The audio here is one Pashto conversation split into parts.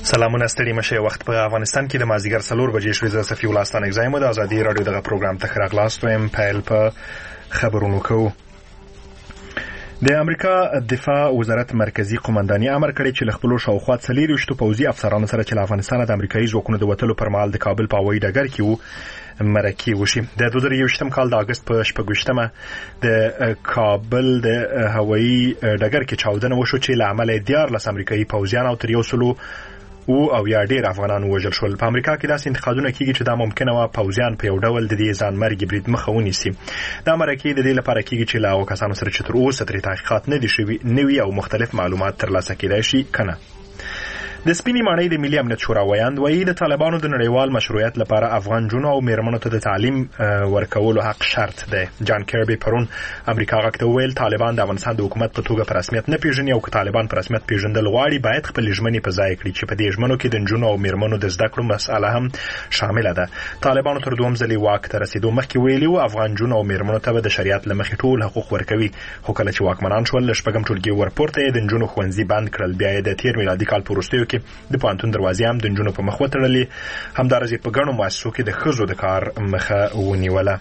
سلامونه ستړي مشه. وخت په افغانستان کې د مازدیګر 4 بجې شوې. زه صفي الله ستانک زایم د ازادي رادیو دغه پروګرام ته خراغلاست ویم. پیل په خبرونو کوو. د امریکا دفاع وزارت مرکزی قومنداني امر کړی چې له خپل شاوخوا 40 پوځي افسرانو سره چې له افغانستان د امریکایي ځواکونو د وټلو پر مهال د کابل په هوایي ډګر کې وو مرکه وشي. د 2021 کال د اگست په 28مه د کابل د هوایي ډګر کې چاودنه وشو چې له عمله 14 امریکایي پوځیان او تر 100 او یا ډیر افغانان وژل شول. په امریکا کې داسې انتقادونه کیږي چې دا ممکنه و پوځیان په یو ډول د دې ځانمرګي برید مخه ونیسي. دا مرکه د دې لپاره کیږي چې لا کسانو سره چې تر اوسه تر تحقیقات نه دي شوي نوي او مختلف معلومات ترلاسه کیدای شي کنه. د سپینې ماڼۍ د ملي امنیت شورا ویاند وایي د طالبانو د نړیوال مشروعیت لپاره افغان جنو او میرمنو ته د تعلیم ورکولو حق شرط دی. جان کیربي پرون امریکا غاکته ویل طالبان د افغانستان د حکومت په توګه په رسمیت نه پیژني او که طالبان په رسمیت پیژندل غواړي باید خپل ژمنې په ځای کړي چې په دې ژمنو کې د جنو او میرمنو د زده کړو مسأله هم شامل ده. طالبانو تر دوم ځلې واک ته رسیدو مخکې ویلي و افغان جنو او میرمنو ته د شریعت له مخې ټول حقوق ورکوي، خو کله چې واکمنان شول شپږم ټولګي ورپورته د جنو ښوونځي بند کړل. بیا د تیر میلادي کال په وروستیو کې د پوهنتون دروازې هم د نجونو په مخ وتړلې. همدارنګه په ګڼو مؤسسو کې د ښځو د کار مخه ونیوله.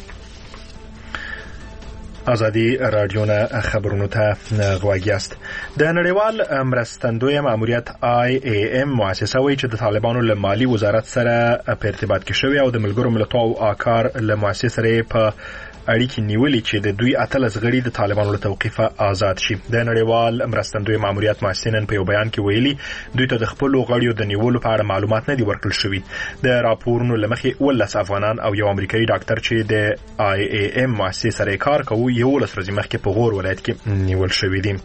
ازادي رادیو نه خبرونو ته غوږ یاست. د نړیوال مرستندوی ماموریت IAM مؤسسه وایي چې د طالبانو له مالی وزارت سره په ارتباط کې شوی او د ملګرو ملتونو او آکار له مؤسسې سره په اړیکې نیولې چې د دوی 18 غړي د طالبانو له توقیفه آزاد شي. د نړیوال مرستندوی ماموریت مؤسسین په یو بیان کې ویلي دوی ته د خپل غړیو د نیولو په اړه معلومات نه دي ورکړل شوي. د راپورونو لمخې 18 افغانان او یو امریکایي ډاکټر چې د IAM مؤسسې سره کار کوي 11 ورځې مخکې په غور ولایت کې نیول شوي دي.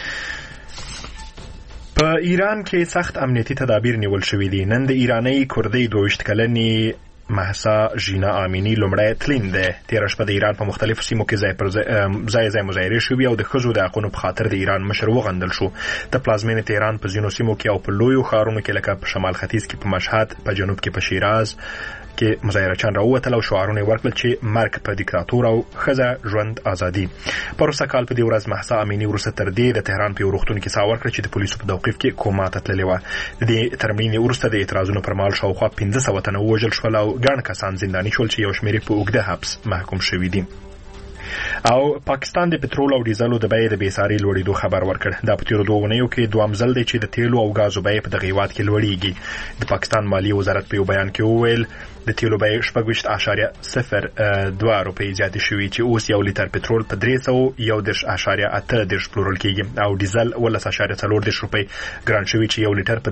په ایران کې سخت امنیتي تدابیر نیول شوي دي. نن د ایرانی کردی 22 کلنې محسا ژینا امینی لومړی تلین ده. تیر شپه د ایران په مختلفو سیمو کې ځای مظاهرې شوې او د ښځو د حقونو په خاطر د ایران مشر وغندل شو. د پلازمینې تهران په ځینو سیمو کې او په لویو ښارونو کې لکه په شمال ختیځ کې په مشهد، په جنوب کې په شیراز کې مظاهرچیان راووتل او شعارونه ورکړل چې مرګ په دیکتاتور او ښځه ژوند ازادي. پروسه کال په دې ورځ محسا امینی وروسته تر دې د تهران په روغتون کې ساه ورکړه چې د پولیسو په توقیف کې کوما ته تللې وه. د دې ترمینې وروسته د اعتراضونو پر مهال شاوخوا 1500 تنه وژل شول او ګڼ کسان زنداني شول چې یو شمېر په اوږده حبس محکوم شوي دي. او پاکستان د پټرول او ډیزلو د بیې د بېساري لوړېدو خبر ورکړ. دا په تیرو 2 اونیو کې دوام ځل دی چې د تیلو او غازو بیې په دغه هیواد کې لوړېږي. د پاکستان مالی وزارت په یو بیان کې وویل د تیلو بیې 6.02 روپۍ زیاتې شوې چې اوس یو لیټر پټرول په 311.8 پلورل کېږي او ډیزل 11.4 روپۍ ګران شوی چې یو لیټر په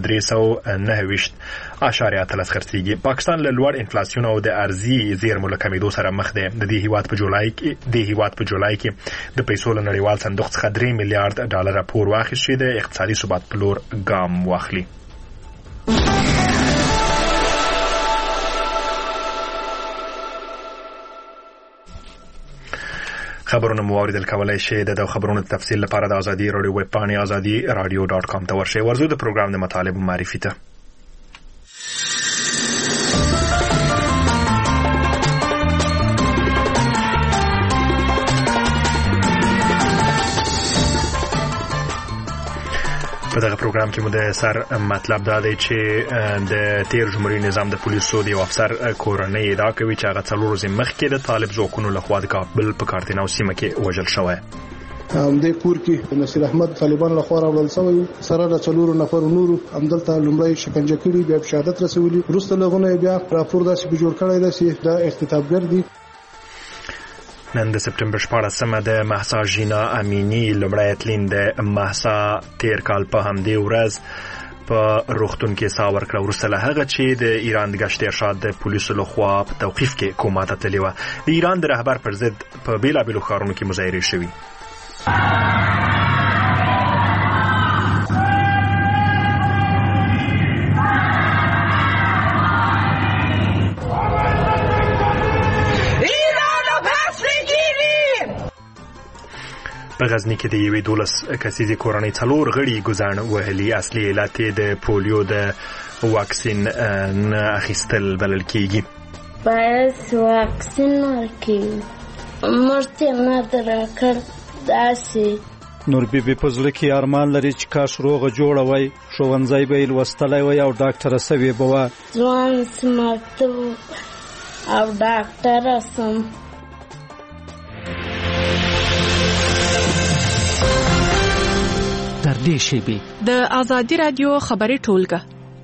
309.8 خرڅېږي. پاکستان له لوړ انفلاسیون او د ارزي زیرمو له کمېدو سره مخ دی. د دې هیواد په جولای کې د پیسو له نړیوال صندوق څخه 3 میلیارډ ډالر پور واخیست چې د اقتصادي ثبات په لور ګام واخلي. خبرونه مو اوریدل کولای شئ. د خبرونو تفصیل لپاره د ازادي رادیو ویب پاڼې azadi.radio.com ته ورشئ. ورزو د پروګرام د مطالب معرفي ته. په دغه پروګرام کې مو د سر مطلب دا دی چې د تیر جمهوریت نظام د پولیسو د یو افسر کورنۍ ادعا کوي چې هغه 4 ورځې مخکې د طالب ځواکونو لخوا د کابل په کارتیناو سیمه کې وژل شوی. همدې کور کې نصیر احمد طالبان لخوا راوړل شوی سره د 4 نفر نورو همدلته لومړی شکنجه کړي بیا شهادت رسولي. وروسته لغونه بیا راپور داسې به جوړ کړی دی چې دا اختطافګر دي. نن د سپټمبر 14مه د محسا ژینا امینی لومړی تلین د محسا تیر کال په همدې ورځ په روغتون کې ساه ورکړه وروسته له هغه چې د ایران د ګشت ارشاد د پولیسو لخوا په توقیف کې کوما ته تللې وه. د ایران د رهبر پر ضد په بېلابېلو ښارونو کې مظاهرې شوي. په غزنی کې د یوې 12 کسیزې کورنۍ 4 غړي ګزاڼ وهلي. اصلي علت د پولیو د واکسین نه اخیستل بلل کېږي. باید واکسین ورکړي. موږ ته نه درکړ داسې نور بیبي په زړه کې ارمان لري چې کاش روغه جوړه وای، ښوونځی به یې لوستلی وای او ډاکټره سوې به وه. ځوان سمارټ او ډاکټره سم. تر دې شیبې د آزادي رادیو خبري ټولګه.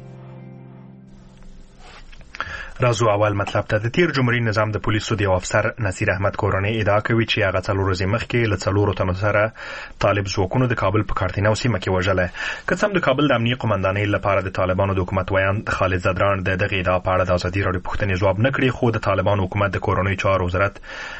راځو اول مطلب ته. د تیر جمهوریت نظام د پولیسو د یو افسر نصیر احمد کورنۍ ادعا کوي چې هغه 4 ورځې مخکې له 4 تنو سره طالب ځواکونو د کابل په کارتینو سیمه کې وژلې. که څه هم د کابل د امنیه قومندانۍ لپاره د طالبانو د حکومت ویان خالد زدران د دغه ادعا په اړه د ازادي راډیو پوښتنې ځواب نه کړی، خو د طالبانو حکومت د کورنۍ چارو وزارت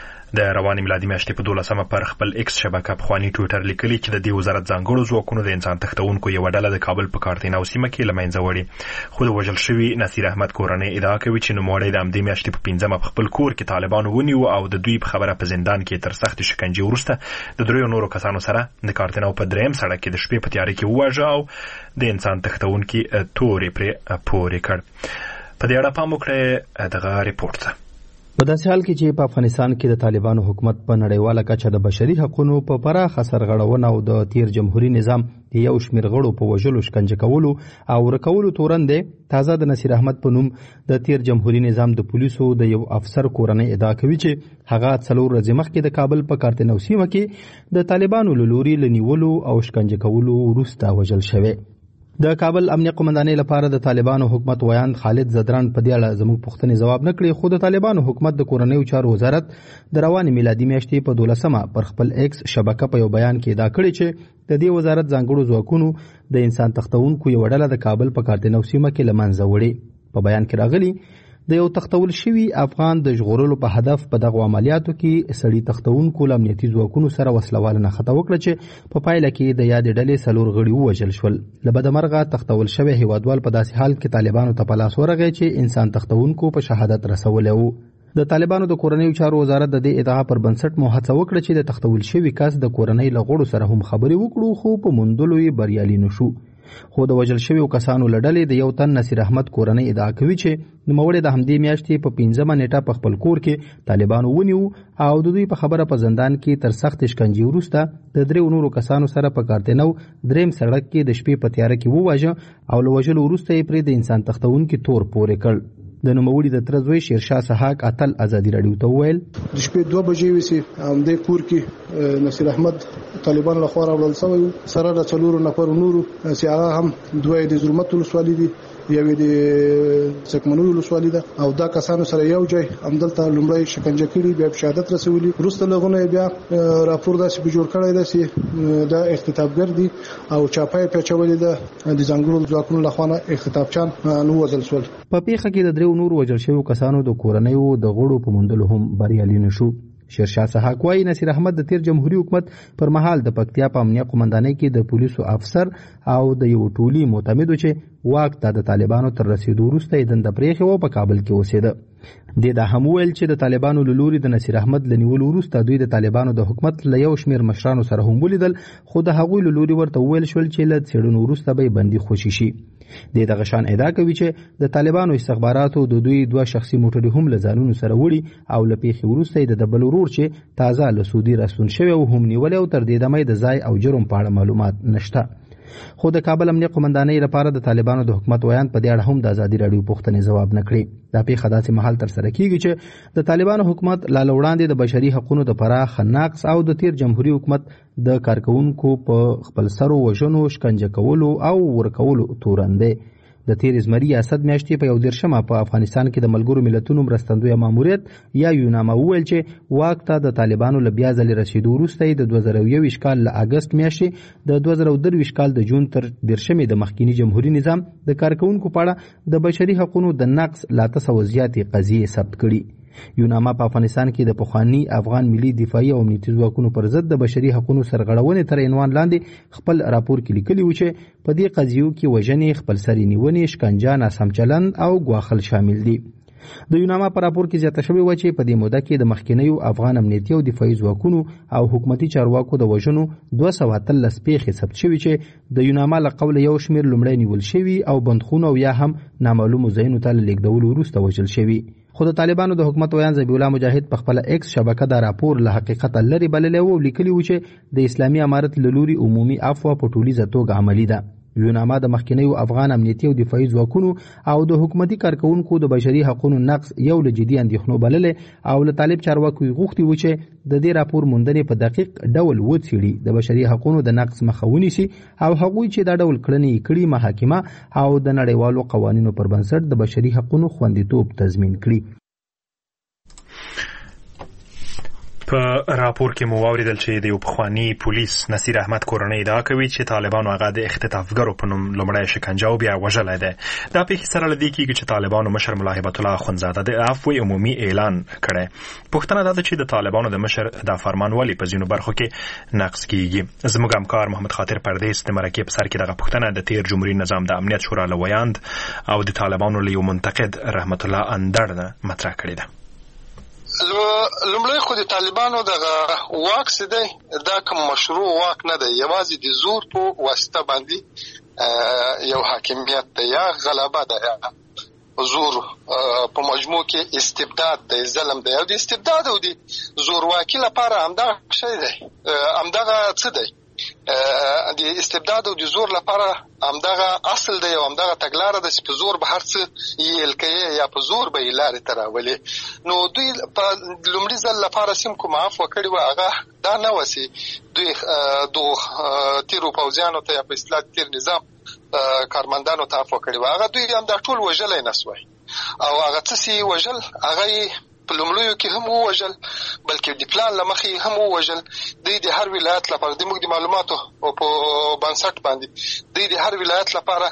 د رواني میلادي میاشتې په 12مه پر خپل ایکس شبکه پخوانی ټویټر لیکلي چې د دې وزارت ځانګړو ځواکونو د انسان تښتونکو یو ډله د کابل په کارتینو سیمه کې له منځه وړي. خو د وژل شوي نصیر احمد کورنۍ ادعا کوي چې نوموړی د همدې میاشتې په 5مه په خپل کور کې طالبانو ونیو او د دوی په خبره په زندان کې تر سخت شکنجې وروسته د 3 نورو کسانو سره د کارتینو په 3م سړک کې د شپې په تیاره کې وواژه او د انسان تښتونکي تورې پرې پورې کړ. په دې اړه پام وکړئ دغه ریپورت. په داسې حال کې چې په افغانستان کې د طالبانو حکومت په نړیواله کچه د بشري حقوقو په پراخه سرغړونه او د تیر جمهوریت نظام د یو شمېر غړو په وژلو، شکنجه کولو او ورکولو تورن دی، تازه د نصیر احمد په نوم د تیر جمهوریت نظام د پولیسو د یو افسر کورنۍ ادعا کوي چې هغه 4 ورځې مخکې د کابل په کارتینو سیمه کې د طالبانو له لوري له نیولو او شکنجه کولو وروسته وژل شوی. د کابل امنیه قومندانۍ لپاره د طالبانو حکومت ویان خالد زدران په دې اړه زموږ پوښتنې ځواب نه کړی، خو د طالبانو حکومت د کورنیو چارو وزارت د رواني میلادي میاشتې په 12مه پر خپل ایکس شبکه په یو بیان کې ادعا کړې چې د دې وزارت ځانګړو ځواکونو د انسان تښتونکو یو ډله د کابل په کارتینو سیمه کې له منځه وړې. په بیان کې راغلي د یو تښتول شوي افغان د ژغورلو په هدف په دغه عملیاتو کې سړي تښتونکو له امنیتي ځواکونو سره وسلواله نښته وکړه چې په پایله کې د یادې ډلې 4 غړي ووژل شول. له بدمرغه تښتول شوی هیوادوال په داسې حال کې طالبانو ته په لاس ورغی چې انسان تښتونکو په شهادت رسولی و. د طالبانو د کورنیو چارو وزارت د دې ادعا پر بنسټ مو هڅه وکړه چې د تښتول شوي کس د کورنۍ له غړو سره هم خبرې وکړو، خو په موندلو یې بریالي نشو. خو د وژل شویو کسانو له ډلې د یو تن نصیر احمد کورنۍ ادعا کوي چې نوموړی د همدې میاشتې په 5مه نیټه په خپل کور کې طالبانو ونیو او د دوی په خبره په زندان کې تر سخت شکنجې وروسته د 3 نورو کسانو سره په کارتینو 3م سړک کې د شپې په تیاره کې وواژه او له وژلو وروسته یې پرې د انسان تښتونکي تور پورې کړ. د نوموړي د تر زوی شیرشاه سحاق اتل ازادي راډیو ته وویل د شپې 2 بجې وسی همدې کور کې نصیر احمد طالبان له خوا راوړل شوی سره د 4 نفر نورو چې هغه هم 2 د ظلمت ولسوالۍ دي، یوې د سکمنو ولسوالۍ ده او دا کسانو سره یو ځای همدلته لومړی شکنجه کړي، بیا شهادت رسولي. وروسته لغونه بیا راپور داسې به جوړ کړی دی چې دا اختطافګر دي او چاپای پیچولې ده د ځانګړو ځواکونو لخوا اختطافچان نو وژل شول. په پیښه کې د 3 نورو وژل شویو کسانو د کورنیو د غړو په موندلو هم بریالي نشو. شیرشاه سحاق وايي نصیر احمد د تیر جمهوریت حکومت پر مهال د پکتیا په امنیه قومندانۍ کې د پولیسو افسر او د یو ټولي معتمدو چې واک ته د طالبانو تر رسیدو وروسته یې دنده پرېښې و په کابل کې اوسېده. دا هم ویل چې د طالبانو له لوري د نصیر احمد له نیولو وروسته دوی د طالبانو د حکومت له یو شمېر مشرانو سره هم ولیدل، خو د هغوی له لوري ورته وویل شول چې له څېړنو وروسته به یې بندي خوشي شي. دغه شان ادعا کوي چې د طالبانو استخباراتو د دوی 2 شخصي موټرې هم له ځانونو سره وړي او له پیښې وروسته د بل ورور چې تازه له سعودي راستون شوی او هم نیولې او تر دې دمه د ځای او جرم په اړه معلومات نشته. خو د کابل امنیه قومندانۍ لپاره د طالبانو د حکومت ویان په دې اړه هم د ازادي راډیو پوښتنې ځواب نه کړی. دا پیښه داسې مهال تر سره کیږي چې د طالبانو حکومت لا وړاندې د بشري حقوقو د پراخ نقض او د تیر جمهوریت حکومت د کارکونکو په خپل سرو وژنو، شکنجه کولو او ورکولو تورن دی. د تیر زمری اسد میاشتې په 11مه په افغانستان کې د ملګرو ملتونو مرستندوی ماموریت یا یوناما وویل چې واک ته د طالبانو له بیا ځلې رسیدو وروسته د 2021 کال له اگست میاشتې د 2023 کال د جون تر 10مې د مخکینی جمهوریت نظام د کارکونکو په اړه د بشري حقوقو د نقض لا 900 زیاتې قضیې ثبت کړي. یوناما په افغانستان کې د پخوانی افغان ملي دفاعي او امنیتي ځواکونو پر ضد د بشري حقوقو سرغړونې تر عنوان لاندې خپل راپور کې لیکلي و چې په دې قضیو کې وژنې، خپلسري نیونې، شکنجه، ناسم چلند او ګواښل شامل دي. د یوناما په راپور کې زیاته شوې و چې په دې موده کې د مخکینیو افغان امنیتي او دفاعي ځواکونو او حکومتي چارواکو د وژنو 213 پیښې ثبت شوې چې د یوناما له قوله یو شمېر لومړی نیول شوي او بندخونه او یا هم نامعلومو ځایونو ته له لیږدولو وروسته وژل شوي. خو د طالبانو د حکومت ویان ذبیح الله مجاهد په خپل ایکس شبکه دا راپور له حقیقت لري بللی او لیکلی و چې د اسلامي امارت له لوري عمومي عفو په ټولیزه توګه عملي ده. یوناما د مخکینیو افغان امنیتي او دفاعي ځواکونو او د حکومتي کارکونکو د بشري حقوقو نقض یو له جدي اندېښنو بللی او له طالب چارواکو غوښتي و چې د دې راپور موندنې په دقیق ډول وڅېړي، د بشري حقوقو د نقض مخه ونیسي او هغوی چې دا ډول کړنې کړي محاکمه او د نړیوالو قوانینو پر بنسټ د بشري حقوقو خوندیتوب تضمین کړي. په راپور کې مو واوریدل چې د یو پخوانی پولیس نصیر احمد کورنۍ ادعا کوي چې طالبانو هغه د اختطافګرو په نوم لومړی شکنجه او بیا وژلی دی. دا پیښې سره له دې کېږي چې طالبانو مشر ملا هیبت الله اخندزاده د عفو عمومي اعلان کړی. پوښتنه دا ده چې د طالبانو د مشر دا فرمان ولې په ځینو برخو کې نقض کېږي. زموږ همکار محمد خاطر پردیس د مرکې په سر کې دغه پوښتنه د تیر جمهوري نظام د امنیت شورا له ویاند او د طالبانو له یو منتقد رحمت الله اندړ نه مطرح کړې ده. لومړی خو د طالبانو دغه واک څه دی دا کوم مشروع واک نه دی، یوازې د زور په واسطه باندې یو حاکمیت دی یا غلبه ده یا زور په مجموع کې استبداد دی، ظلم دی. او د استبداد او د زورواکي لپاره همدغه شی دی، همدغه څه دی، د استبداد او د زور لپاره همدغه اصل دی او همدغه تګلاره ده چې په زور به هر څه یې کوي یا په زور به یې لارې ته راولي. نو دوی په لومړي ځل لپاره سیم کوم عفو کړي وه هغه دا نه وه چې دوی دغو تیرو پوځیانو ته یا په اصطلاح تیر نظام کارمندانو ته عفو کړي وه، هغه دوی هم دا ټول وژلی نه سوی او هغه څه چې وژل هغه یې په لومړیو کې هم ووژل، بلکې د پلان له مخې هم ووژل. دوی د هر ولایت لپاره د موږ د معلوماتو په بنسټ باندې دوی د هر ولایت لپاره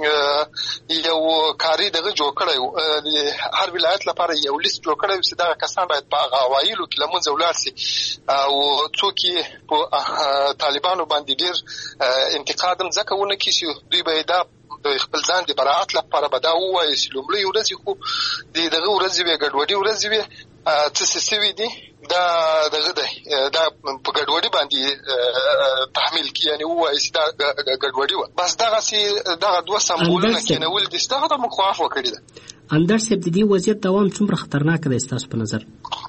یو کاري دغه جوړ کړی، د هر ولایت لپاره یو لیست جوړ کړی چې دغه کسان باید په هغه اوایلو کې له منځه ولاړ سي او څوک یې په طالبانو باندې ډېر انتقاد هم ځکه ونه کړي چې دوی به دا د خپل ځان د براعت لپاره به دا ووایي چې لومړۍ ورځې خو د دغه ورځې وې ګډوډي ورځې وې څه سوي دي دا دغه دی دا په ګډوډي باندې تحمیل کړي، یعنې ووایي چې دا ګډوډي وه. بس دغسې دغه دوه سمبولونه کېنول دي چې دغه ته موږ خو عفوه کړې ده. اندر صاحب د دې وضعیت دوام څومره خطرناک دی ستاسو په نظر؟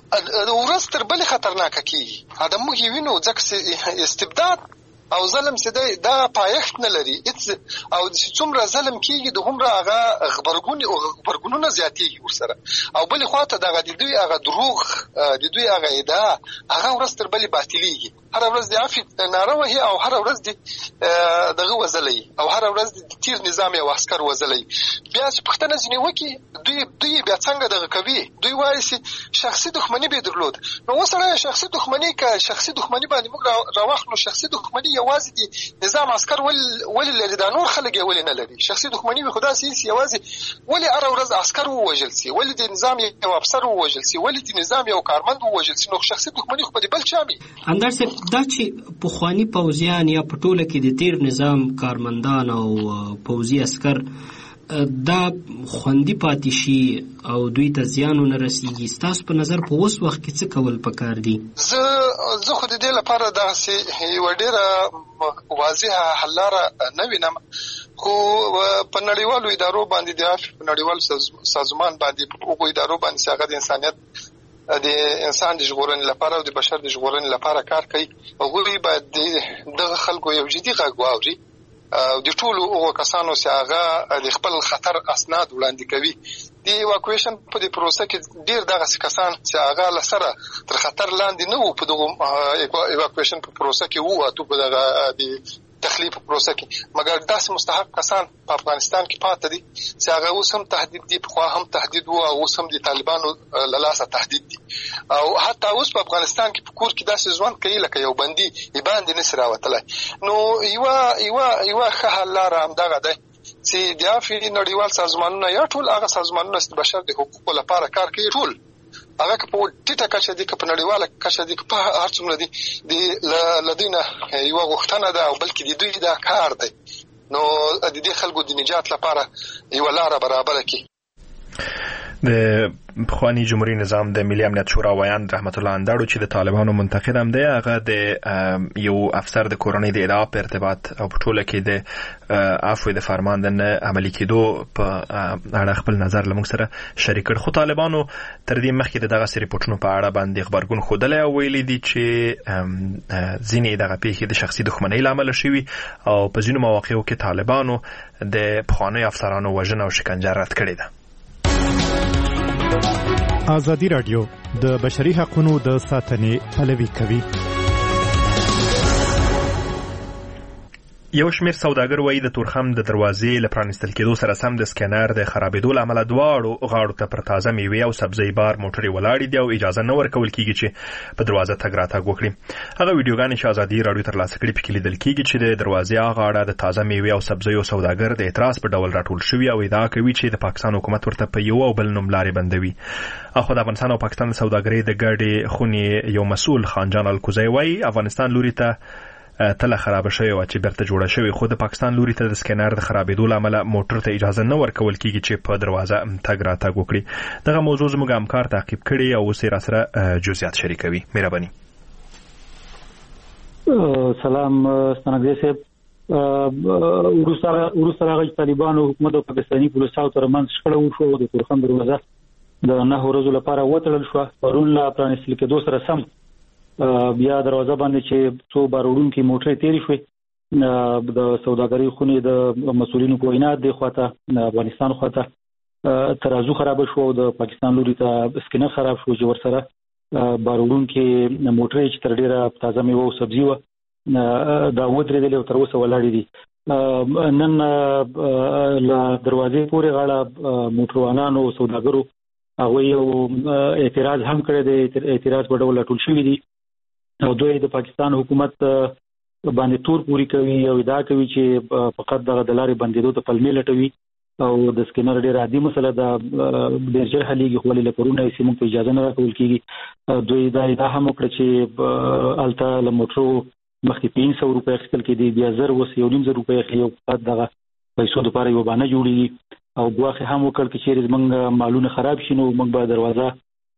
ورځ تر بلې خطرناکه کېږي. دا موږ یې وینو ځکه چې استبداد او ظلم چې دی دا پایښت نه لري او څومره ظلم کېږي د هومره هغه غبرګونونه زیاتېږي ورسره. او بلې خوا ته دغه د دوی هغه دروغ د دوی هغه ادعا هغه ورځ تر بلې باطلېږي. هره ورځ د عفو ناره وهي او هره ورځ د دغه وژلی او هره ورځ د تیر نظام یو عسکر وژلی. بیا چې پوښتنه ځینې وکړي دوی بیا څنګه دغه کوي، دوی وایي چې شخصي دښمني به یې درلود. نو وسړی شخصي دښمني که شخصي دښمني باندې موږ راواخلو، شخصي دښمني یوازې د نظام عسکر ولې لري، دا نور خلک یې ولې نه لري. شخصي دښمني به خو داسې سي یوازې ولې هره ورځ عسکر ووژل سي، ولې د نظام یو افسر ووژل سي، ولې د نظام یو کارمند ووژل سي. نو شخصي دښمني خو په دې بل چا وي. اندر صاحب دا چې پخواني پوځیان یا په ټوله کې د تیر نظام کارمندان او پوځي عسکر دا خوندي پاتې شي او دوی ته زیان ونه رسیږي، ستاسو په نظر په اوس وخت کې څه کول پکار دي؟ زه خو د دې لپاره داسې یوه ډېره واضحه حل لاره نه وینم، خو په نړیوالو ادارو باندې د عفو په نړیوال سازمان باندې په هغو ادارو باندې چې هغه د انسانیت د انسان د ژغورنې لپاره او د بشر د ژغورنې لپاره کار کوي، هغوی باید دغه خلکو یو جدي غږ واوري او د ټولو هغو کسانو چې هغه د خپل خطر اسناد وړاندې کوي د ایواکویشن په دې پروسه کې ډېر دغسې کسان چې هغه له سره تر خطر لاندې نه وو په دغو ایواکویشن په پروسه کې ووتو په دغه د تخلیه په پروسه کې، مګر داسې مستحق کسان په افغانستان کې پاته دي چې هغه اوس هم تهدید دي، پخوا هم تهدید وو او اوس هم د طالبانو له لاسه تهدید دي. او حتی اوس په افغانستان کې په کور کې داسې ژوند کوي لکه یو بندي باندې نشي راوتلی. نو یوه ښه حل لاره همدغه دی چې د عفو نړیوال سازمانونه یا ټول هغه سازمانونه چې د بشر د حقوقو لپاره کار کوي، ټول هغه که په ټیټه کچه دي که په نړیواله کچه دي که په هر څومره دي له دوی نه یوه غوښتنه ده او بلکې د دوی دا کار دی. نو د دې خلکو د نجات لپاره یوه لاره برابره کړي. د پخوانی جمهوریت نظام د ملي امنیت شورا ویان رحمت الله اندړو چې د طالبانو منتقد هم دی، هغه د یو افسر د کورنۍ د ادعا په ارتباط او په ټوله کې د عفو د فرمان د نه عملي کېدو په اړه خپل نظر له موږ سره شریک کړ. خو طالبانو تر دې مخکې د دغه ریپورټونو په اړه باندې خبرګون ښودلی او ویلي دي چې ځینې دغه پیښې د شخصي دښمنۍ له امله شوي او په ځینو مواقعو کې طالبانو د پخوانیو افسرانو وژنه او شکنجه رد کړې ده. ازادي راډیو د بشري حقوقو د ساتنې پلوي کوي. یو شمېر سوداګر وایي د تورخم د دروازې له پرانیستل کېدو سره سم د سکینر د خرابېدو له امله دواړو غاړو ته پر تازه میوې او سبزۍ بار موټرې ولاړې دي او اجازه نه ورکول کېږي چې په دروازه تګ راتګ وکړي. هغه ویډیوګانې چې ازادي راډیو ترلاسه کړي پکې لیدل کېږي چې د دروازې غاړه د تازه میوې او سبزیو سوداګر د اعتراض په ډول راټول شوي او ادعا کوي چې د پاکستان حکومت ورته په یو او بل نوم لارې بندوي. اخو د افغانستان او پاکستان د سوداګرۍ د ګډې خونې یو مسؤل خانجان الکوزی وایي افغانستان لوري ته تله خراب شوی او چې بیرته جوړه شوی، خو د پاکستان لوري ته د سکینر د خرابېدو له امله موټر ته اجازه نه ورکول کېږي چې په دروازه تګ راتګ وکړي. دغه موضوع زموږ همکار تعقیب کړي او اوس یې راسره جزئیات شریکوي. مهرباني. سلام ستنګدې صاحب. وروسته هغه طالبانو حکومت او پاکستاني پولیسو ترمنځ شخړه وشوه. د تورخم دروازه د 9 ورځو لپاره وتړل شوه. پرون لا پرانیستل کېدو سره سم بیا دروازه باندې چې څو باروړونکي موټرې تیرې شوې. د سوداګرۍ خونې د مسؤلینو په وینا د خواته افغانستان خواته ترازو خراب شو او د پاکستان لوري ته سکینر خراب شو چې ورسره باروړونکي موټرې چې تر ډیره تازه میوه او سبزي و دا ودرېدلې او تر اوسه ولاړې دي. نن له دروازې پورې غاړه موټروانانو او سوداګرو هغه یو اعتراض هم کړی دی. اعتراض په ډول ټول شوی دی او دوی د پاکستان حکومت باندې تور پوری کوي او ادعا کوي چې فقط دغه د لارې بندیدو ته پلمې لټوي او د سکینر ډېر عادي مسله ده، ډېر ژر حلېږي خو ولې له پرونه یې موږ ته اجازه نه راکول کېږي. دوی دا ادعا هم وکړه چې هلته له موټرو مخکې 500 روپۍ اخیستل کېدي، بیا 1000 اوس 1.5 روپۍ اخلي او فقط دغه پیسو دپاره یوه بهانه جوړېږي. او ګواښ هم وکړ چې چیرې زموږ مالونه خراب شي نو موږ به دروازه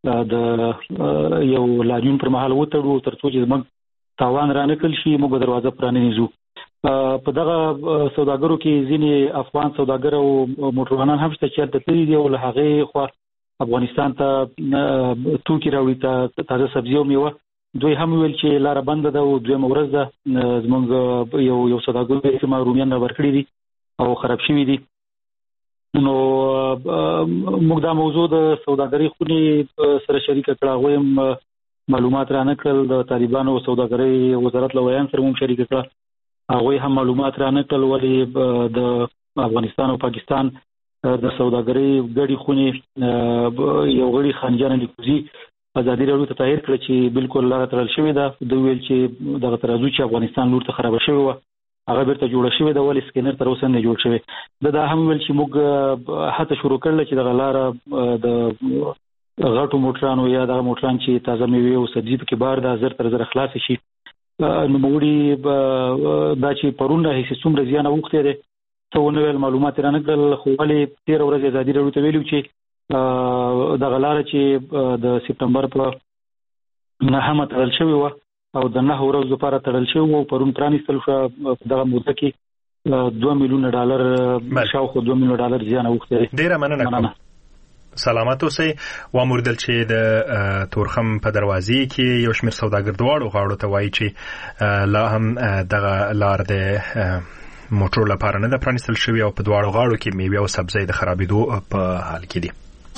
د یو لاریون پر مهال وتړو تر څو چې زموږ تاوان را نکړل شي، موږ به دروازه پرانیزو. په دغه سوداګرو کې ځینې افغان سوداګر او موټروانان هم شته چې هلته تللي دي او له هغې خوا افغانستان ته توکي راوړي، تازه سبزي او میوه. دوی هم ویل چې لاره بنده ده او دویمه ورځ ده زموږ یو سوداګر چې ما رومیان را ورکړي دي او خراب شوي دي. نو موږ دا موضوع د سوداګرۍ خونې سره شریکه کړه. هغوی هم معلومات را نه کړل. د طالبانو سوداګرۍ وزارت له ویان سره هم شریکه کړه. هغوی هم معلومات را نه کړل ولې د افغانستان او پاکستان د سوداګرۍ ګډې خونې یو غړي خانجان الکوزي ازادي راډیو ته تایید کړه چې بالکل لاره تړل شوې ده. دوی ویل چې دغه ترازو چې افغانستان لور ته خرابه شوې وه هغه بیرته جوړه شوې ده، ولې سکینر تر اوسه نه جوړ شوی. دا هم ویل چې موږ هڅه شروع کړله چې دغه لاره د غټو موټرانو یا دغه موټران چې تازه میوې او سبزي پکې بار ده زر تر زره خلاص شي. نوموړي دا چې پرون راهیسې څومره زیان اوښتی دی څه ونه ویل، معلومات یې را نه کړل. خو ولې 13 ورځې ازادي راډیو ته ویلي چې دغه لاره چې د سپټمبر په 9 تړل شوې وه او د 9 ورځو لپاره تړل شوی او پرون پرانیستل شوه. په دغه موده کې $2 میلیونه شاوخوا $2 میلیونه زیان اوښتی دی. ډېره مننه کوم. سلامت اوسئ. واوریدل چې د تورخم په دروازې کې یو شمېر سوداګر دواړو غاړو ته وایي چې لا هم دغه لار د موټرو لپاره نه ده پرانیستل شوې او په دواړو غاړو کې میوې او سبزۍ د خرابېدو په حال کې دي.